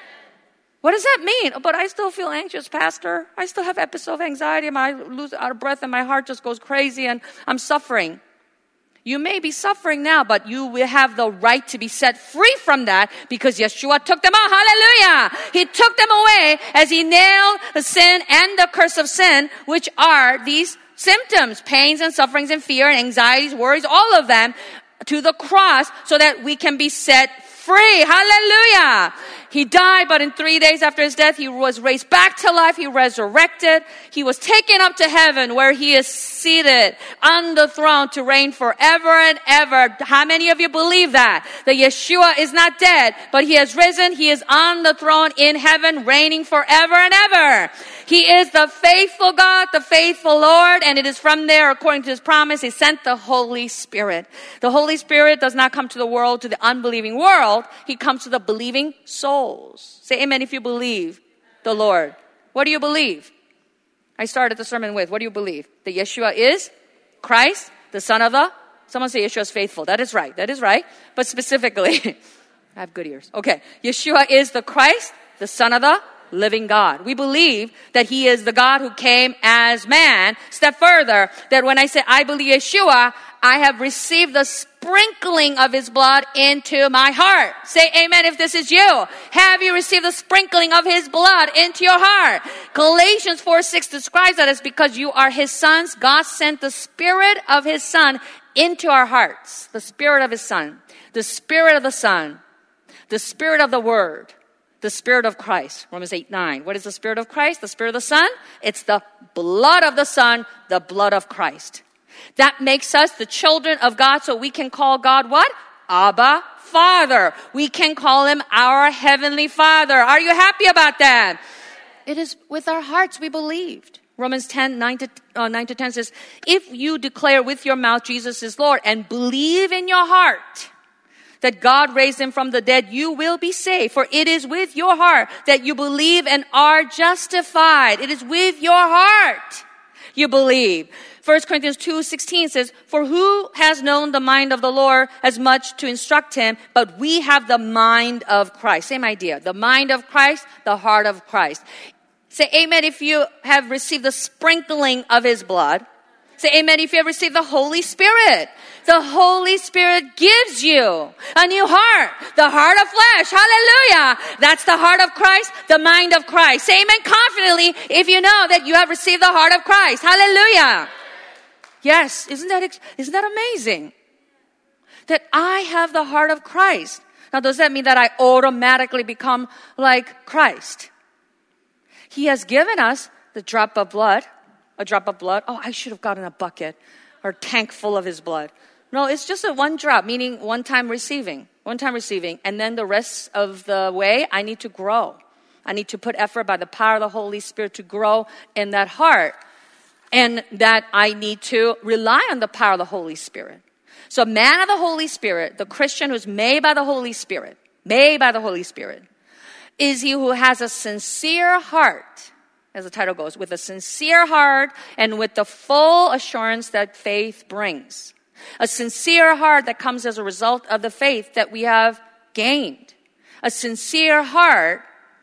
What does that mean? Oh, but I still feel anxious, Pastor. I still have episodes of anxiety. I lose out of breath and my heart just goes crazy and I'm suffering. You may be suffering now, but you will have the right to be set free from that because Yeshua took them out. Hallelujah. He took them away as he nailed the sin and the curse of sin, which are these symptoms, pains and sufferings and fear and anxieties, worries, all of them to the cross so that we can be set free. Hallelujah. He died, but in 3 days after his death, he was raised back to life. He resurrected. He was taken up to heaven where he is seated on the throne to reign forever and ever. How many of you believe that? That Yeshua is not dead, but he has risen. He is on the throne in heaven, reigning forever and ever. He is the faithful God, the faithful Lord, and it is from there, according to his promise, he sent the Holy Spirit. The Holy Spirit does not come to the world, to the unbelieving world. He comes to the believing souls. Say amen if you believe the Lord. What do you believe? I started the sermon with, what do you believe? That Yeshua is Christ, the Son of the... Someone say Yeshua is faithful. That is right. That is right. But specifically, I have good ears. Okay. Yeshua is the Christ, the Son of the living God. We believe that he is the God who came as man. Step further, that when I say I believe Yeshua, I have received the sprinkling of his blood into my heart. Say amen if this is you. Have you received the sprinkling of his blood into your heart? Galatians 4:6 describes that as because you are his sons, God sent the spirit of his son into our hearts. The spirit of his son. The spirit of the son. The spirit of the word. The Spirit of Christ. Romans 8:9. What is the Spirit of Christ? The Spirit of the Son? It's the blood of the Son, the blood of Christ. That makes us the children of God, so we can call God what? Abba, Father. We can call him our Heavenly Father. Are you happy about that? It is with our hearts we believed. Romans 9-10 says, if you declare with your mouth Jesus is Lord and believe in your heart that God raised him from the dead, you will be saved. For it is with your heart that you believe and are justified. It is with your heart you believe. 1 Corinthians 2:16 says, for who has known the mind of the Lord as much to instruct him, but we have the mind of Christ. Same idea. The mind of Christ, the heart of Christ. Say amen if you have received the sprinkling of his blood. Say amen if you have received the Holy Spirit. The Holy Spirit gives you a new heart. The heart of flesh. Hallelujah. That's the heart of Christ, the mind of Christ. Say amen confidently if you know that you have received the heart of Christ. Hallelujah. Yes. Isn't that amazing? That I have the heart of Christ. Now, does that mean that I automatically become like Christ? He has given us the drop of blood. A drop of blood. Oh, I should have gotten a bucket or tank full of his blood. No, it's just a one drop, meaning one time receiving. And then the rest of the way, I need to grow. I need to put effort by the power of the Holy Spirit to grow in that heart. And that I need to rely on the power of the Holy Spirit. So man of the Holy Spirit, the Christian who's made by the Holy Spirit, is he who has a sincere heart, as the title goes, with a sincere heart and with the full assurance that faith brings. A sincere heart that comes as a result of the faith that we have gained. A sincere heart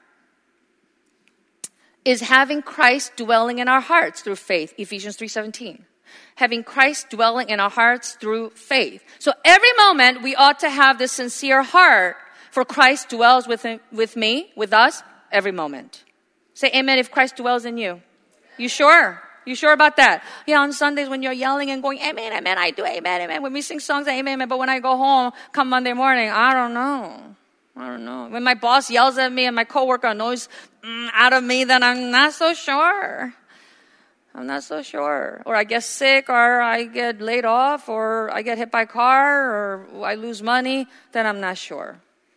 is having Christ dwelling in our hearts through faith. Ephesians 3:17. Having Christ dwelling in our hearts through faith. So every moment we ought to have this sincere heart for Christ dwells with us, every moment. Say amen if Christ dwells in you. You sure? You sure about that? Yeah, on Sundays when you're yelling and going, amen, amen, I do, amen, amen. When we sing songs, amen, amen. But when I go home, come Monday morning, I don't know. When my boss yells at me and my coworker annoys out of me, then I'm not so sure. Or I get sick, or I get laid off, or I get hit by a car, or I lose money, then I'm not sure.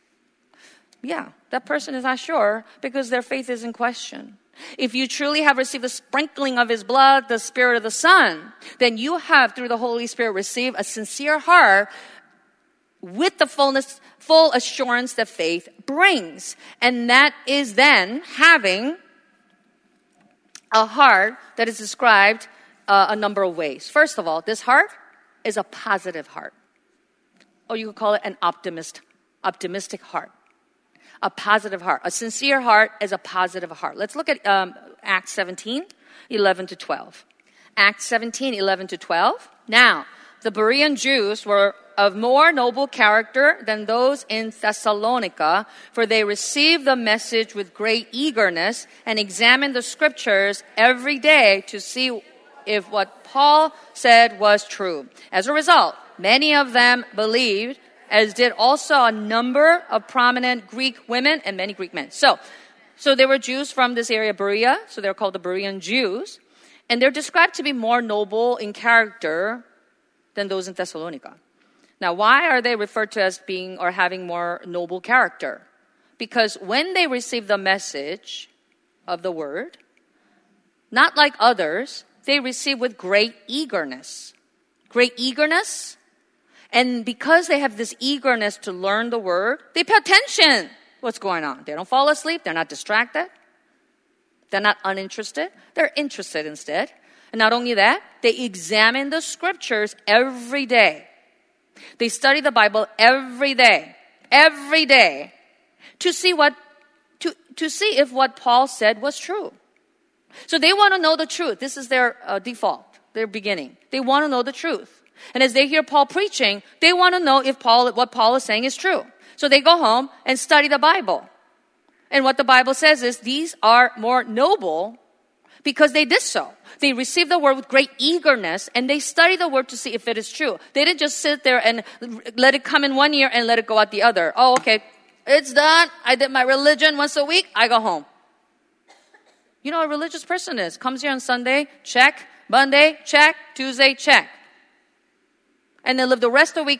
yeah, that person is not sure because their faith is in question. If you truly have received the sprinkling of His blood, the Spirit of the Son, then you have, through the Holy Spirit, received a sincere heart with the full assurance that faith brings. And that is then having a heart that is described a number of ways. First of all, this heart is a positive heart. Or you could call it an optimistic heart. A positive heart. A sincere heart is a positive heart. Let's look at Acts 17, 11 to 12. Acts 17, 11 to 12. Now, the Berean Jews were of more noble character than those in Thessalonica, for they received the message with great eagerness and examined the scriptures every day to see if what Paul said was true. As a result, many of them believed, as did also a number of prominent Greek women and many Greek men. So they were Jews from this area, Berea, so they're called the Berean Jews, and they're described to be more noble in character than those in Thessalonica. Now, why are they referred to as being or having more noble character? Because when they received the message of the word, not like others, they received with great eagerness. Great eagerness. And because they have this eagerness to learn the word, they pay attention. What's going on? They don't fall asleep. They're not distracted. They're not uninterested. They're interested instead. And not only that, they examine the scriptures every day. They study the Bible every day, to see if what Paul said was true. So they want to know the truth. This is their default, their beginning. They want to know the truth. And as they hear Paul preaching, they want to know if what Paul is saying is true. So they go home and study the Bible. And what the Bible says is these are more noble because they did so. They received the word with great eagerness and they study the word to see if it is true. They didn't just sit there and let it come in one ear and let it go out the other. Oh, okay, it's done. I did my religion once a week. I go home. You know what a religious person is. Comes here on Sunday, check. Monday, check. Tuesday, check. And then live the rest of the week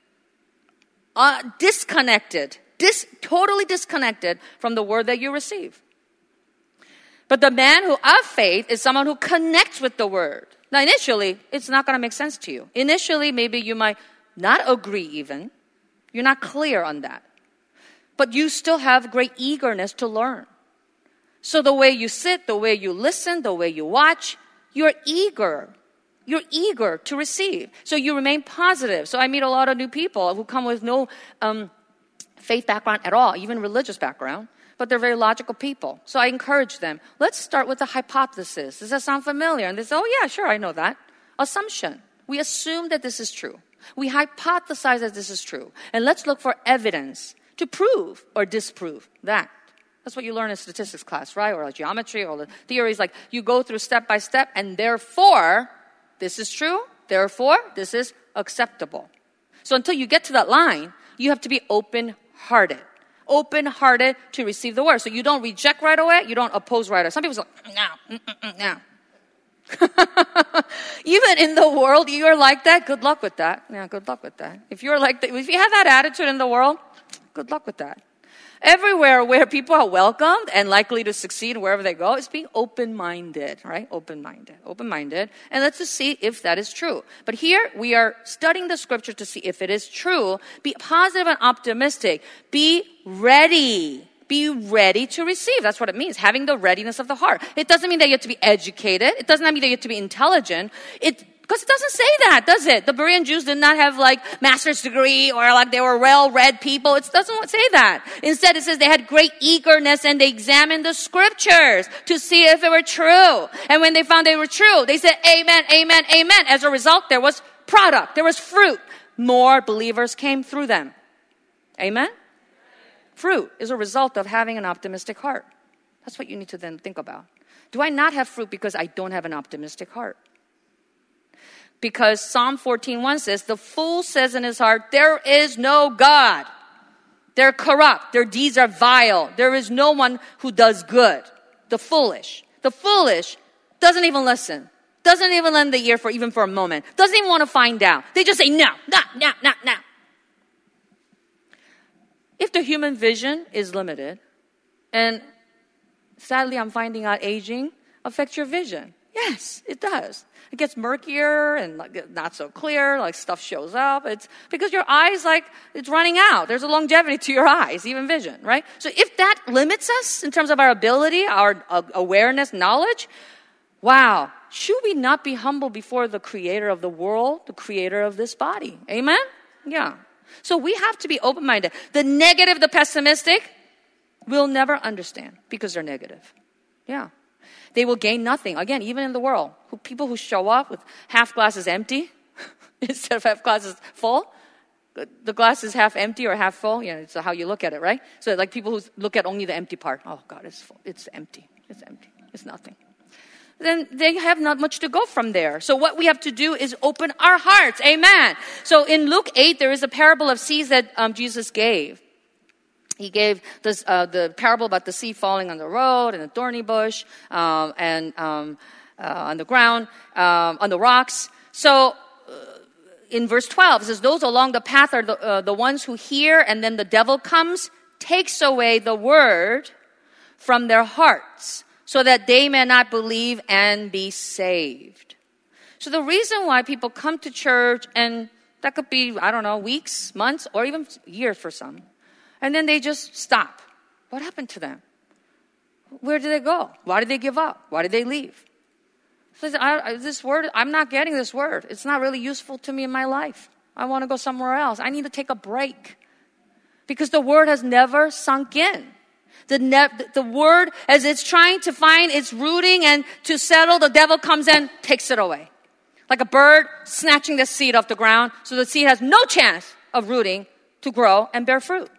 totally disconnected from the word that you receive. But the man who of faith is someone who connects with the word. Now, initially, it's not going to make sense to you. Initially, maybe you might not agree even. You're not clear on that. But you still have great eagerness to learn. So the way you sit, the way you listen, the way you watch, you're eager. You're eager to receive. So you remain positive. So I meet a lot of new people who come with no faith background at all, even religious background. But they're very logical people. So I encourage them. Let's start with a hypothesis. Does that sound familiar? And they say, oh yeah, sure, I know that. Assumption. We assume that this is true. We hypothesize that this is true. And let's look for evidence to prove or disprove that. That's what you learn in statistics class, right? Or geometry or the theories. Like you go through step by step and therefore, this is true. Therefore, this is acceptable. So until you get to that line, you have to be open-hearted. Open-hearted to receive the word. So you don't reject right away. You don't oppose right away. Some people say, no. Even in the world, you're like that. Good luck with that. Yeah, good luck with that. If you're like that, if you have that attitude in the world, good luck with that. Everywhere where people are welcomed and likely to succeed wherever they go is being open-minded, right? Open-minded. And let's just see if that is true. But here we are studying the scripture to see if it is true. Be positive and optimistic. Be ready. Be ready to receive. That's what it means. Having the readiness of the heart. It doesn't mean that you have to be educated. It doesn't mean that you have to be intelligent. Because it doesn't say that, does it? The Berean Jews did not have like master's degree or like they were well-read people. It doesn't say that. Instead, it says they had great eagerness and they examined the scriptures to see if they were true. And when they found they were true, they said, amen, amen, amen. As a result, there was product. There was fruit. More believers came through them. Amen? Fruit is a result of having an optimistic heart. That's what you need to then think about. Do I not have fruit because I don't have an optimistic heart? Because Psalm 14:1 says, the fool says in his heart, there is no God. They're corrupt. Their deeds are vile. There is no one who does good. The foolish doesn't even listen. Doesn't even lend the ear even for a moment. Doesn't even want to find out. They just say, no. if the human vision is limited, and sadly I'm finding out aging affects your vision. Yes, it does. It gets murkier and not so clear, like stuff shows up. It's because your eyes, it's running out. There's a longevity to your eyes, even vision, right? So if that limits us in terms of our ability, our awareness, knowledge, wow, should we not be humble before the creator of the world, the creator of this body? Amen? Yeah. So we have to be open-minded. The negative, the pessimistic, will never understand because they're negative. Yeah. They will gain nothing. Again, even in the world, people who show up with half glasses empty instead of half glasses full. The glass is half empty or half full. Yeah, it's how you look at it, right? So like people who look at only the empty part. Oh, God, it's full. It's empty. It's empty. It's nothing. Then they have not much to go from there. So what we have to do is open our hearts. Amen. So in Luke 8, there is a parable of seeds that Jesus gave. He gave this, the parable about the seed falling on the road and the thorny bush and on the ground, on the rocks. So in verse 12, it says, those along the path are the ones who hear, and then the devil comes, takes away the word from their hearts, so that they may not believe and be saved. So the reason why people come to church, and that could be, weeks, months, or even years for some, and then they just stop. What happened to them? Where did they go? Why did they give up? Why did they leave? So this word, I'm not getting this word. It's not really useful to me in my life. I want to go somewhere else. I need to take a break. Because the word has never sunk in. The word, as it's trying to find its rooting and to settle, the devil comes in, takes it away. Like a bird snatching the seed off the ground, so the seed has no chance of rooting to grow and bear fruit.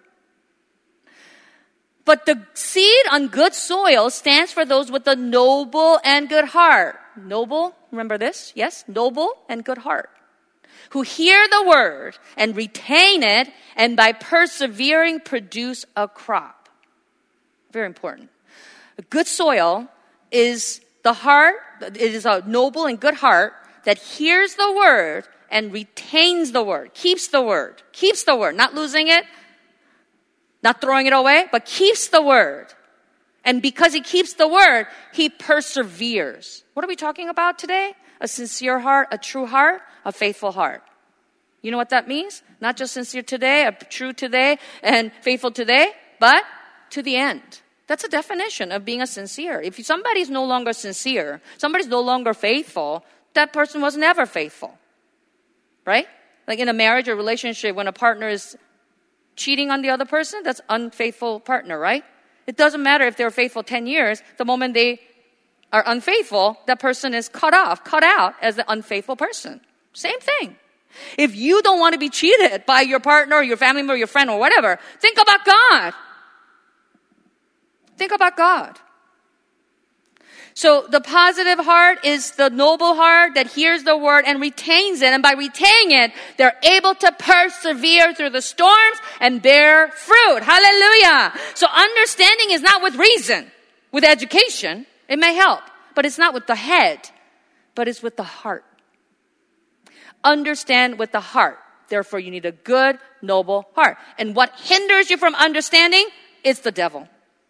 But the seed on good soil stands for those with a noble and good heart. Noble, remember this? Yes, noble and good heart. Who hear the word and retain it, and by persevering produce a crop. Very important. A good soil is the heart, it is a noble and good heart that hears the word and retains the word, keeps the word, not losing it, not throwing it away, but keeps the word. And because he keeps the word, he perseveres. What are we talking about today? A sincere heart, a true heart, a faithful heart. You know what that means? Not just sincere today, a true today, and faithful today, but to the end. That's a definition of being a sincere. If somebody's no longer sincere, somebody's no longer faithful, that person was never faithful. Right? Like in a marriage or relationship, when a partner is cheating on the other person, that's unfaithful partner, right? It doesn't matter if they're faithful 10 years. The moment they are unfaithful, that person is cut out as the unfaithful person. Same thing. If you don't want to be cheated by your partner or your family member or your friend or whatever, think about God. Think about God. So the positive heart is the noble heart that hears the word and retains it. And by retaining it, they're able to persevere through the storms and bear fruit. Hallelujah. So understanding is not with reason. With education, it may help. But it's not with the head, but it's with the heart. Understand with the heart. Therefore, you need a good, noble heart. And what hinders you from understanding is the devil.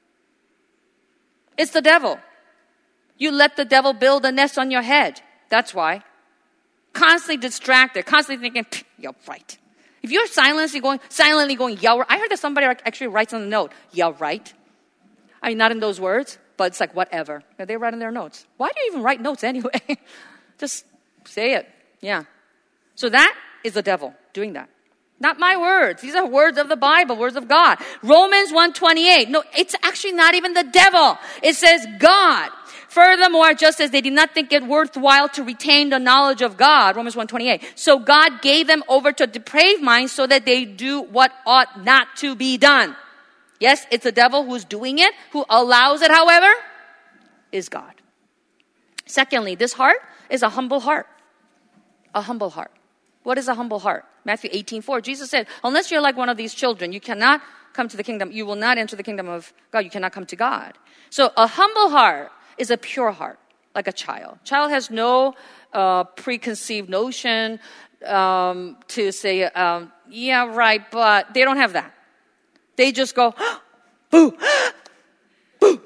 It's the devil. You let the devil build a nest on your head. That's why. Constantly distracted, constantly thinking, you're right. If you're silently going, yeah, right. I heard that somebody actually writes on the note, yeah, right. I mean, not in those words, but it's like whatever. They write in their notes. Why do you even write notes anyway? Just say it. Yeah. So that is the devil doing that. Not my words. These are words of the Bible, words of God. Romans 1:28. No, it's actually not even the devil. It says God. Furthermore, just as they did not think it worthwhile to retain the knowledge of God, Romans 1:28. So God gave them over to depraved minds so that they do what ought not to be done. Yes, it's the devil who's doing it, who allows it, however, is God. Secondly, this heart is a humble heart. A humble heart. What is a humble heart? Matthew 18:4. Jesus said, unless you're like one of these children, you cannot come to the kingdom. You will not enter the kingdom of God. You cannot come to God. So a humble heart is a pure heart, like a child. Child has no preconceived notion to say, yeah, right, but they don't have that. They just go, boo, boo.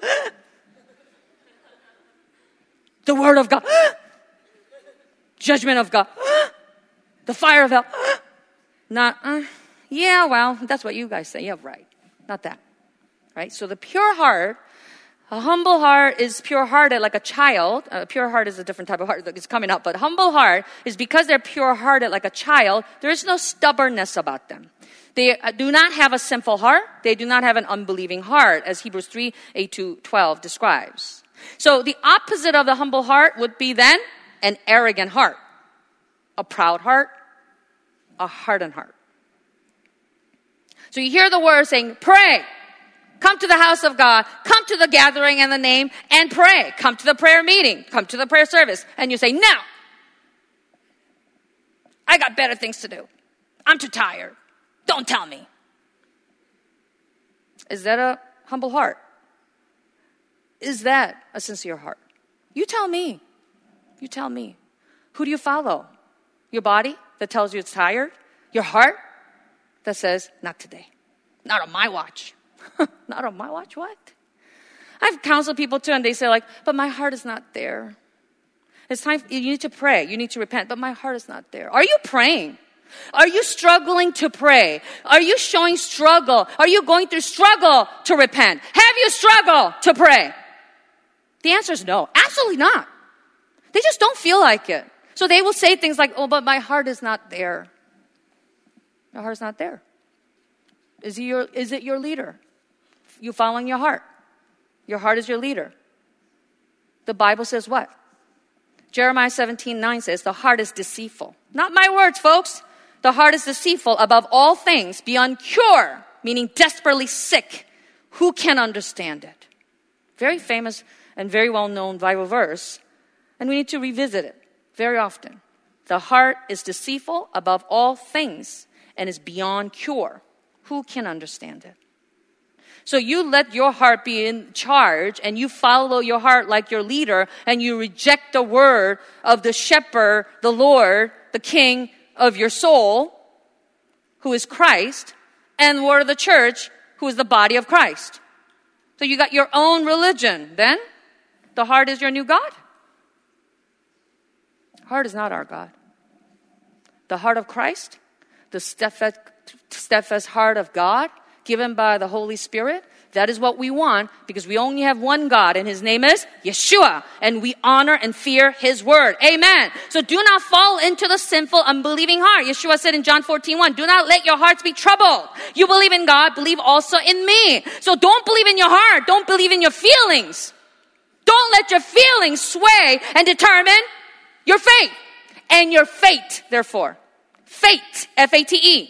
The word of God, judgment of God, the fire of hell. Not, yeah, well, that's what you guys say. Yeah, right. Not that. Right? So the pure heart, a humble heart is pure-hearted like a child. A pure heart is a different type of heart that is coming up. But humble heart is because they're pure-hearted like a child, there is no stubbornness about them. They do not have a sinful heart. They do not have an unbelieving heart, as Hebrews 3, 8-12 describes. So the opposite of the humble heart would be then an arrogant heart, a proud heart, a hardened heart. So you hear the word saying, pray. Come to the house of God. Come to the gathering in the name and pray. Come to the prayer meeting. Come to the prayer service. And you say, no. I got better things to do. I'm too tired. Don't tell me. Is that a humble heart? Is that a sincere heart? You tell me. You tell me. Who do you follow? Your body that tells you it's tired? Your heart that says, not today. Not on my watch. Not on my watch, what? I've counseled people too, and they say but my heart is not there. It's time, you need to pray. You need to repent, but my heart is not there. Are you praying? Are you struggling to pray? Are you showing struggle? Are you going through struggle to repent? Have you struggled to pray? The answer is no. Absolutely not. They just don't feel like it. So they will say things like, oh, but my heart is not there. Your heart's not there. Is it your leader? You following your heart. Your heart is your leader. The Bible says what? Jeremiah 17:9 says, the heart is deceitful. Not my words, folks. The heart is deceitful above all things, beyond cure, meaning desperately sick. Who can understand it? Very famous and very well-known Bible verse. And we need to revisit it very often. The heart is deceitful above all things and is beyond cure. Who can understand it? So you let your heart be in charge and you follow your heart like your leader and you reject the word of the shepherd, the Lord, the king of your soul, who is Christ, and the word of the church, who is the body of Christ. So you got your own religion. Then the heart is your new God. Heart is not our God. The heart of Christ, the steadfast heart of God, given by the Holy Spirit, that is what we want because we only have one God and His name is Yeshua, and we honor and fear His word. Amen. So do not fall into the sinful, unbelieving heart. Yeshua said in John 14:1, do not let your hearts be troubled. You believe in God, believe also in me. So don't believe in your heart. Don't believe in your feelings. Don't let your feelings sway and determine your faith. And your fate, therefore. Fate, F-A-T-E.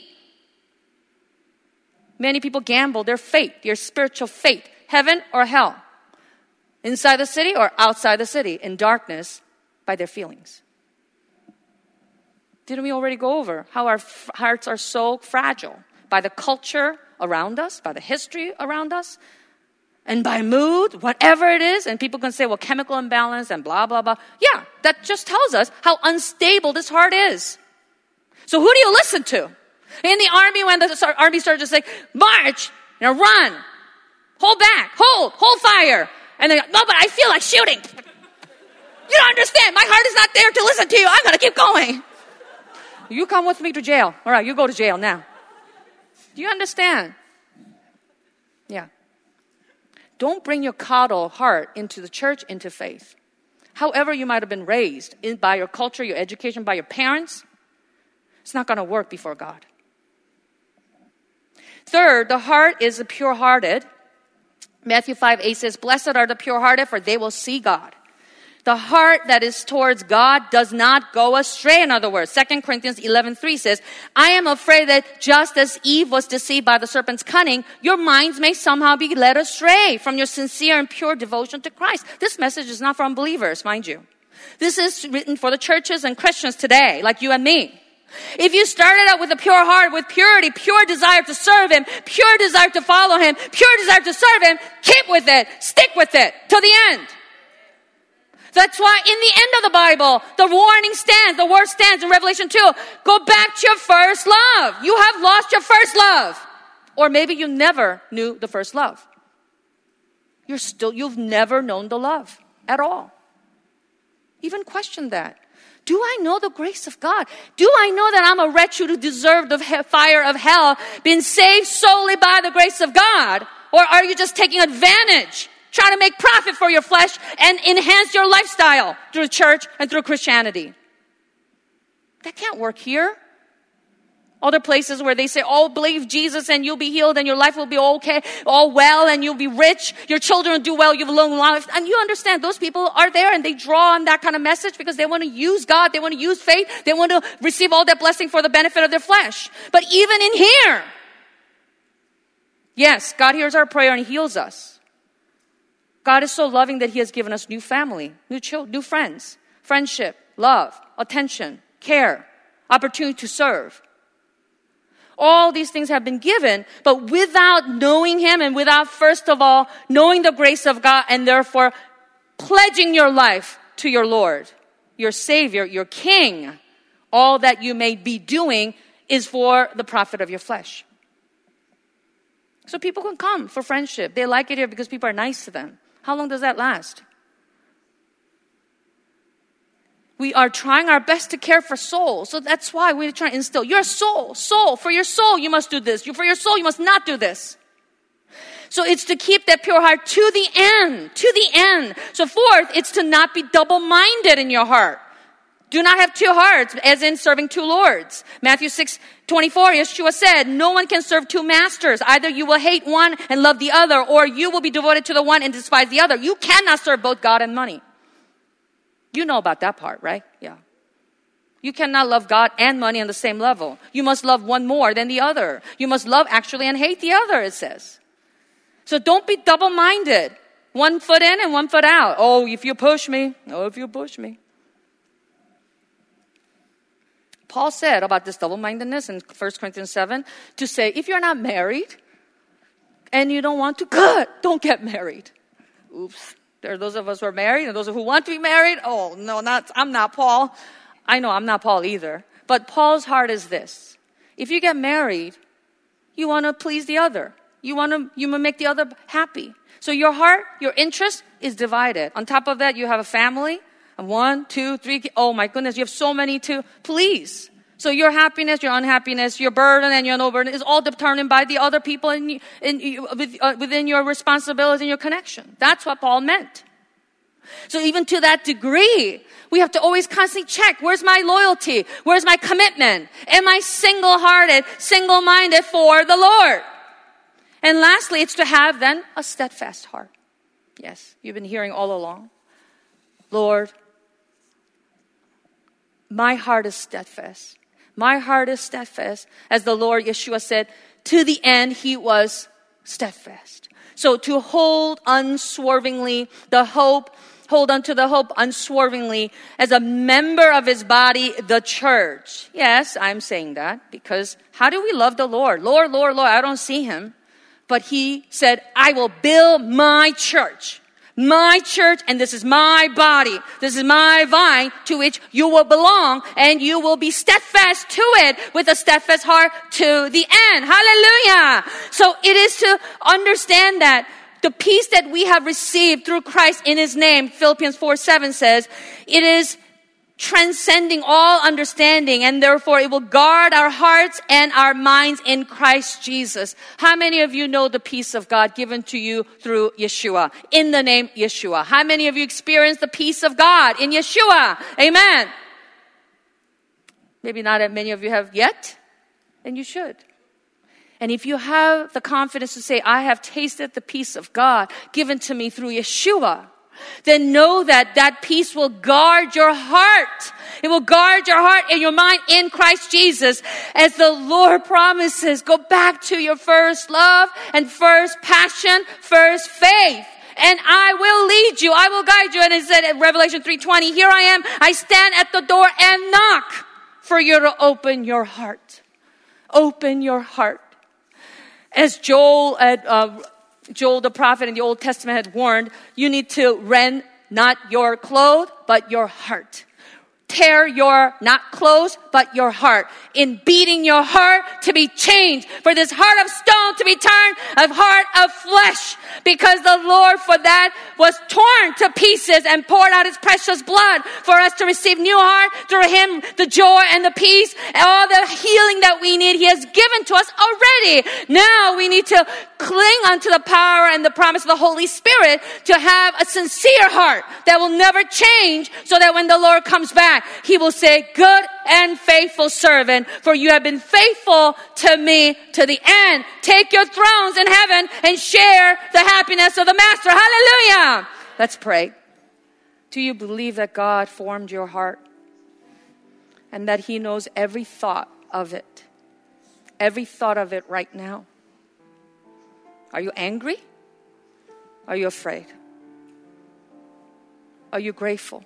Many people gamble their fate, their spiritual fate, heaven or hell, inside the city or outside the city, in darkness, by their feelings. Didn't we already go over how our hearts are so fragile by the culture around us, by the history around us, and by mood, whatever it is, and people can say, well, chemical imbalance and blah, blah, blah. Yeah, that just tells us how unstable this heart is. So who do you listen to? In the army, when the army started to say, march, run, hold back, hold fire. And they go, no, but I feel like shooting. You don't understand. My heart is not there to listen to you. I'm going to keep going. You come with me to jail. All right, you go to jail now. Do you understand? Yeah. Don't bring your coddle heart into the church, into faith. However you might have been raised by your culture, your education, by your parents, it's not going to work before God. Third, the heart is the pure-hearted. Matthew 5:8 says, blessed are the pure-hearted, for they will see God. The heart that is towards God does not go astray, in other words. 2 Corinthians 11:3 says, I am afraid that just as Eve was deceived by the serpent's cunning, your minds may somehow be led astray from your sincere and pure devotion to Christ. This message is not for unbelievers, mind you. This is written for the churches and Christians today, like you and me. If you started out with a pure heart, with purity, pure desire to serve Him, pure desire to follow Him, pure desire to serve Him, keep with it, stick with it till the end. That's why in the end of the Bible, the warning stands, the word stands in Revelation 2. Go back to your first love. You have lost your first love. Or maybe you never knew the first love. You've never known the love at all. Even question that. Do I know the grace of God? Do I know that I'm a wretch who deserved the fire of hell, been saved solely by the grace of God? Or are you just taking advantage, trying to make profit for your flesh and enhance your lifestyle through church and through Christianity? That can't work here. Other places where they say, oh, believe Jesus and you'll be healed and your life will be okay, all well, and you'll be rich. Your children will do well, you have a long life. And you understand those people are there and they draw on that kind of message because they want to use God. They want to use faith. They want to receive all that blessing for the benefit of their flesh. But even in here, yes, God hears our prayer and heals us. God is so loving that He has given us new family, new children, new friends, friendship, love, attention, care, opportunity to serve. All these things have been given, but without knowing Him and without, first of all, knowing the grace of God and therefore pledging your life to your Lord, your Savior, your King, all that you may be doing is for the profit of your flesh. So people can come for friendship. They like it here because people are nice to them. How long does that last? We are trying our best to care for souls. So that's why we're trying to instill your soul. For your soul, you must do this. For your soul, you must not do this. So it's to keep that pure heart to the end. So fourth, it's to not be double-minded in your heart. Do not have two hearts, as in serving two lords. Matthew 6:24, Yeshua said, no one can serve two masters. Either you will hate one and love the other, or you will be devoted to the one and despise the other. You cannot serve both God and money. You know about that part, right? Yeah. You cannot love God and money on the same level. You must love one more than the other. You must love actually and hate the other, it says. So don't be double-minded. One foot in and one foot out. Oh, if you push me. Oh, if you push me. Paul said about this double-mindedness in 1 Corinthians 7 to say, if you're not married and you don't want to, good, don't get married. Oops. There are those of us who are married and those who want to be married. Oh, no, I'm not Paul. I know I'm not Paul either. But Paul's heart is this. If you get married, you want to please the other. You want to make the other happy. So your heart, your interest is divided. On top of that, you have a family. 1, 2, 3. Oh my goodness, you have so many to please. So your happiness, your unhappiness, your burden and your no burden is all determined by the other people within your responsibility and your connection. That's what Paul meant. So even to that degree, we have to always constantly check, where's my loyalty? Where's my commitment? Am I single-hearted, single-minded for the Lord? And lastly, it's to have then a steadfast heart. Yes, you've been hearing all along. Lord, my heart is steadfast. My heart is steadfast. As the Lord Yeshua said, to the end He was steadfast. So to hold unswervingly the hope, hold on to the hope unswervingly as a member of His body, the church. Yes, I'm saying that because how do we love the Lord? Lord, Lord, Lord, I don't see Him. But He said, I will build my church. My church, and this is my body. This is my vine to which you will belong, and you will be steadfast to it with a steadfast heart to the end. Hallelujah! So it is to understand that the peace that we have received through Christ in His name, Philippians 4:7 says, it is transcending all understanding, and therefore it will guard our hearts and our minds in Christ Jesus. How many of you know the peace of God given to you through Yeshua? In the name Yeshua. How many of you experience the peace of God in Yeshua? Amen. Maybe not that many of you have yet, and you should. And if you have the confidence to say, I have tasted the peace of God given to me through Yeshua, then know that that peace will guard your heart. It will guard your heart and your mind in Christ Jesus. As the Lord promises, go back to your first love and first passion, first faith. And I will lead you. I will guide you. And it said in Revelation 3:20, here I am. I stand at the door and knock for you to open your heart. Open your heart. As Joel the prophet in the Old Testament had warned, you need to rend not your clothes, but your heart. tear your, not clothes, but your heart. In beating your heart to be changed. For this heart of stone to be turned a heart of flesh. Because the Lord for that was torn to pieces and poured out his precious blood for us to receive new heart through him, the joy and the peace, and all the healing that we need. He has given to us already. Now we need to cling unto the power and the promise of the Holy Spirit to have a sincere heart that will never change, so that when the Lord comes back, he will say, good and faithful servant, for you have been faithful to me to the end. Take your thrones in heaven and share the happiness of the Master. Hallelujah. Let's pray. Do you believe that God formed your heart and that he knows every thought of it? Every thought of it right now. Are you angry? Are you afraid? Are you grateful?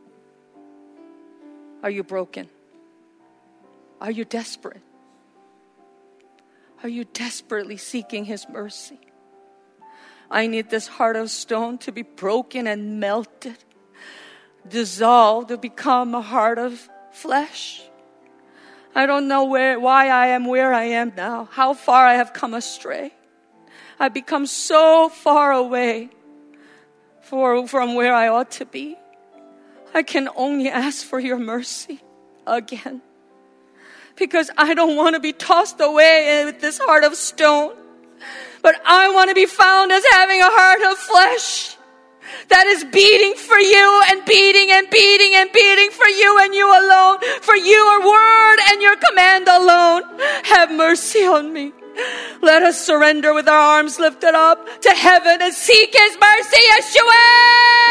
Are you broken? Are you desperate? Are you desperately seeking his mercy? I need this heart of stone to be broken and melted, dissolved, to become a heart of flesh. I don't know why I am where I am now, how far I have come astray. I've become so far away from where I ought to be. I can only ask for your mercy again. Because I don't want to be tossed away with this heart of stone. But I want to be found as having a heart of flesh that is beating for you and beating and beating and beating for you and you alone. For your word and your command alone. Have mercy on me. Let us surrender with our arms lifted up to heaven and seek his mercy, Yeshua.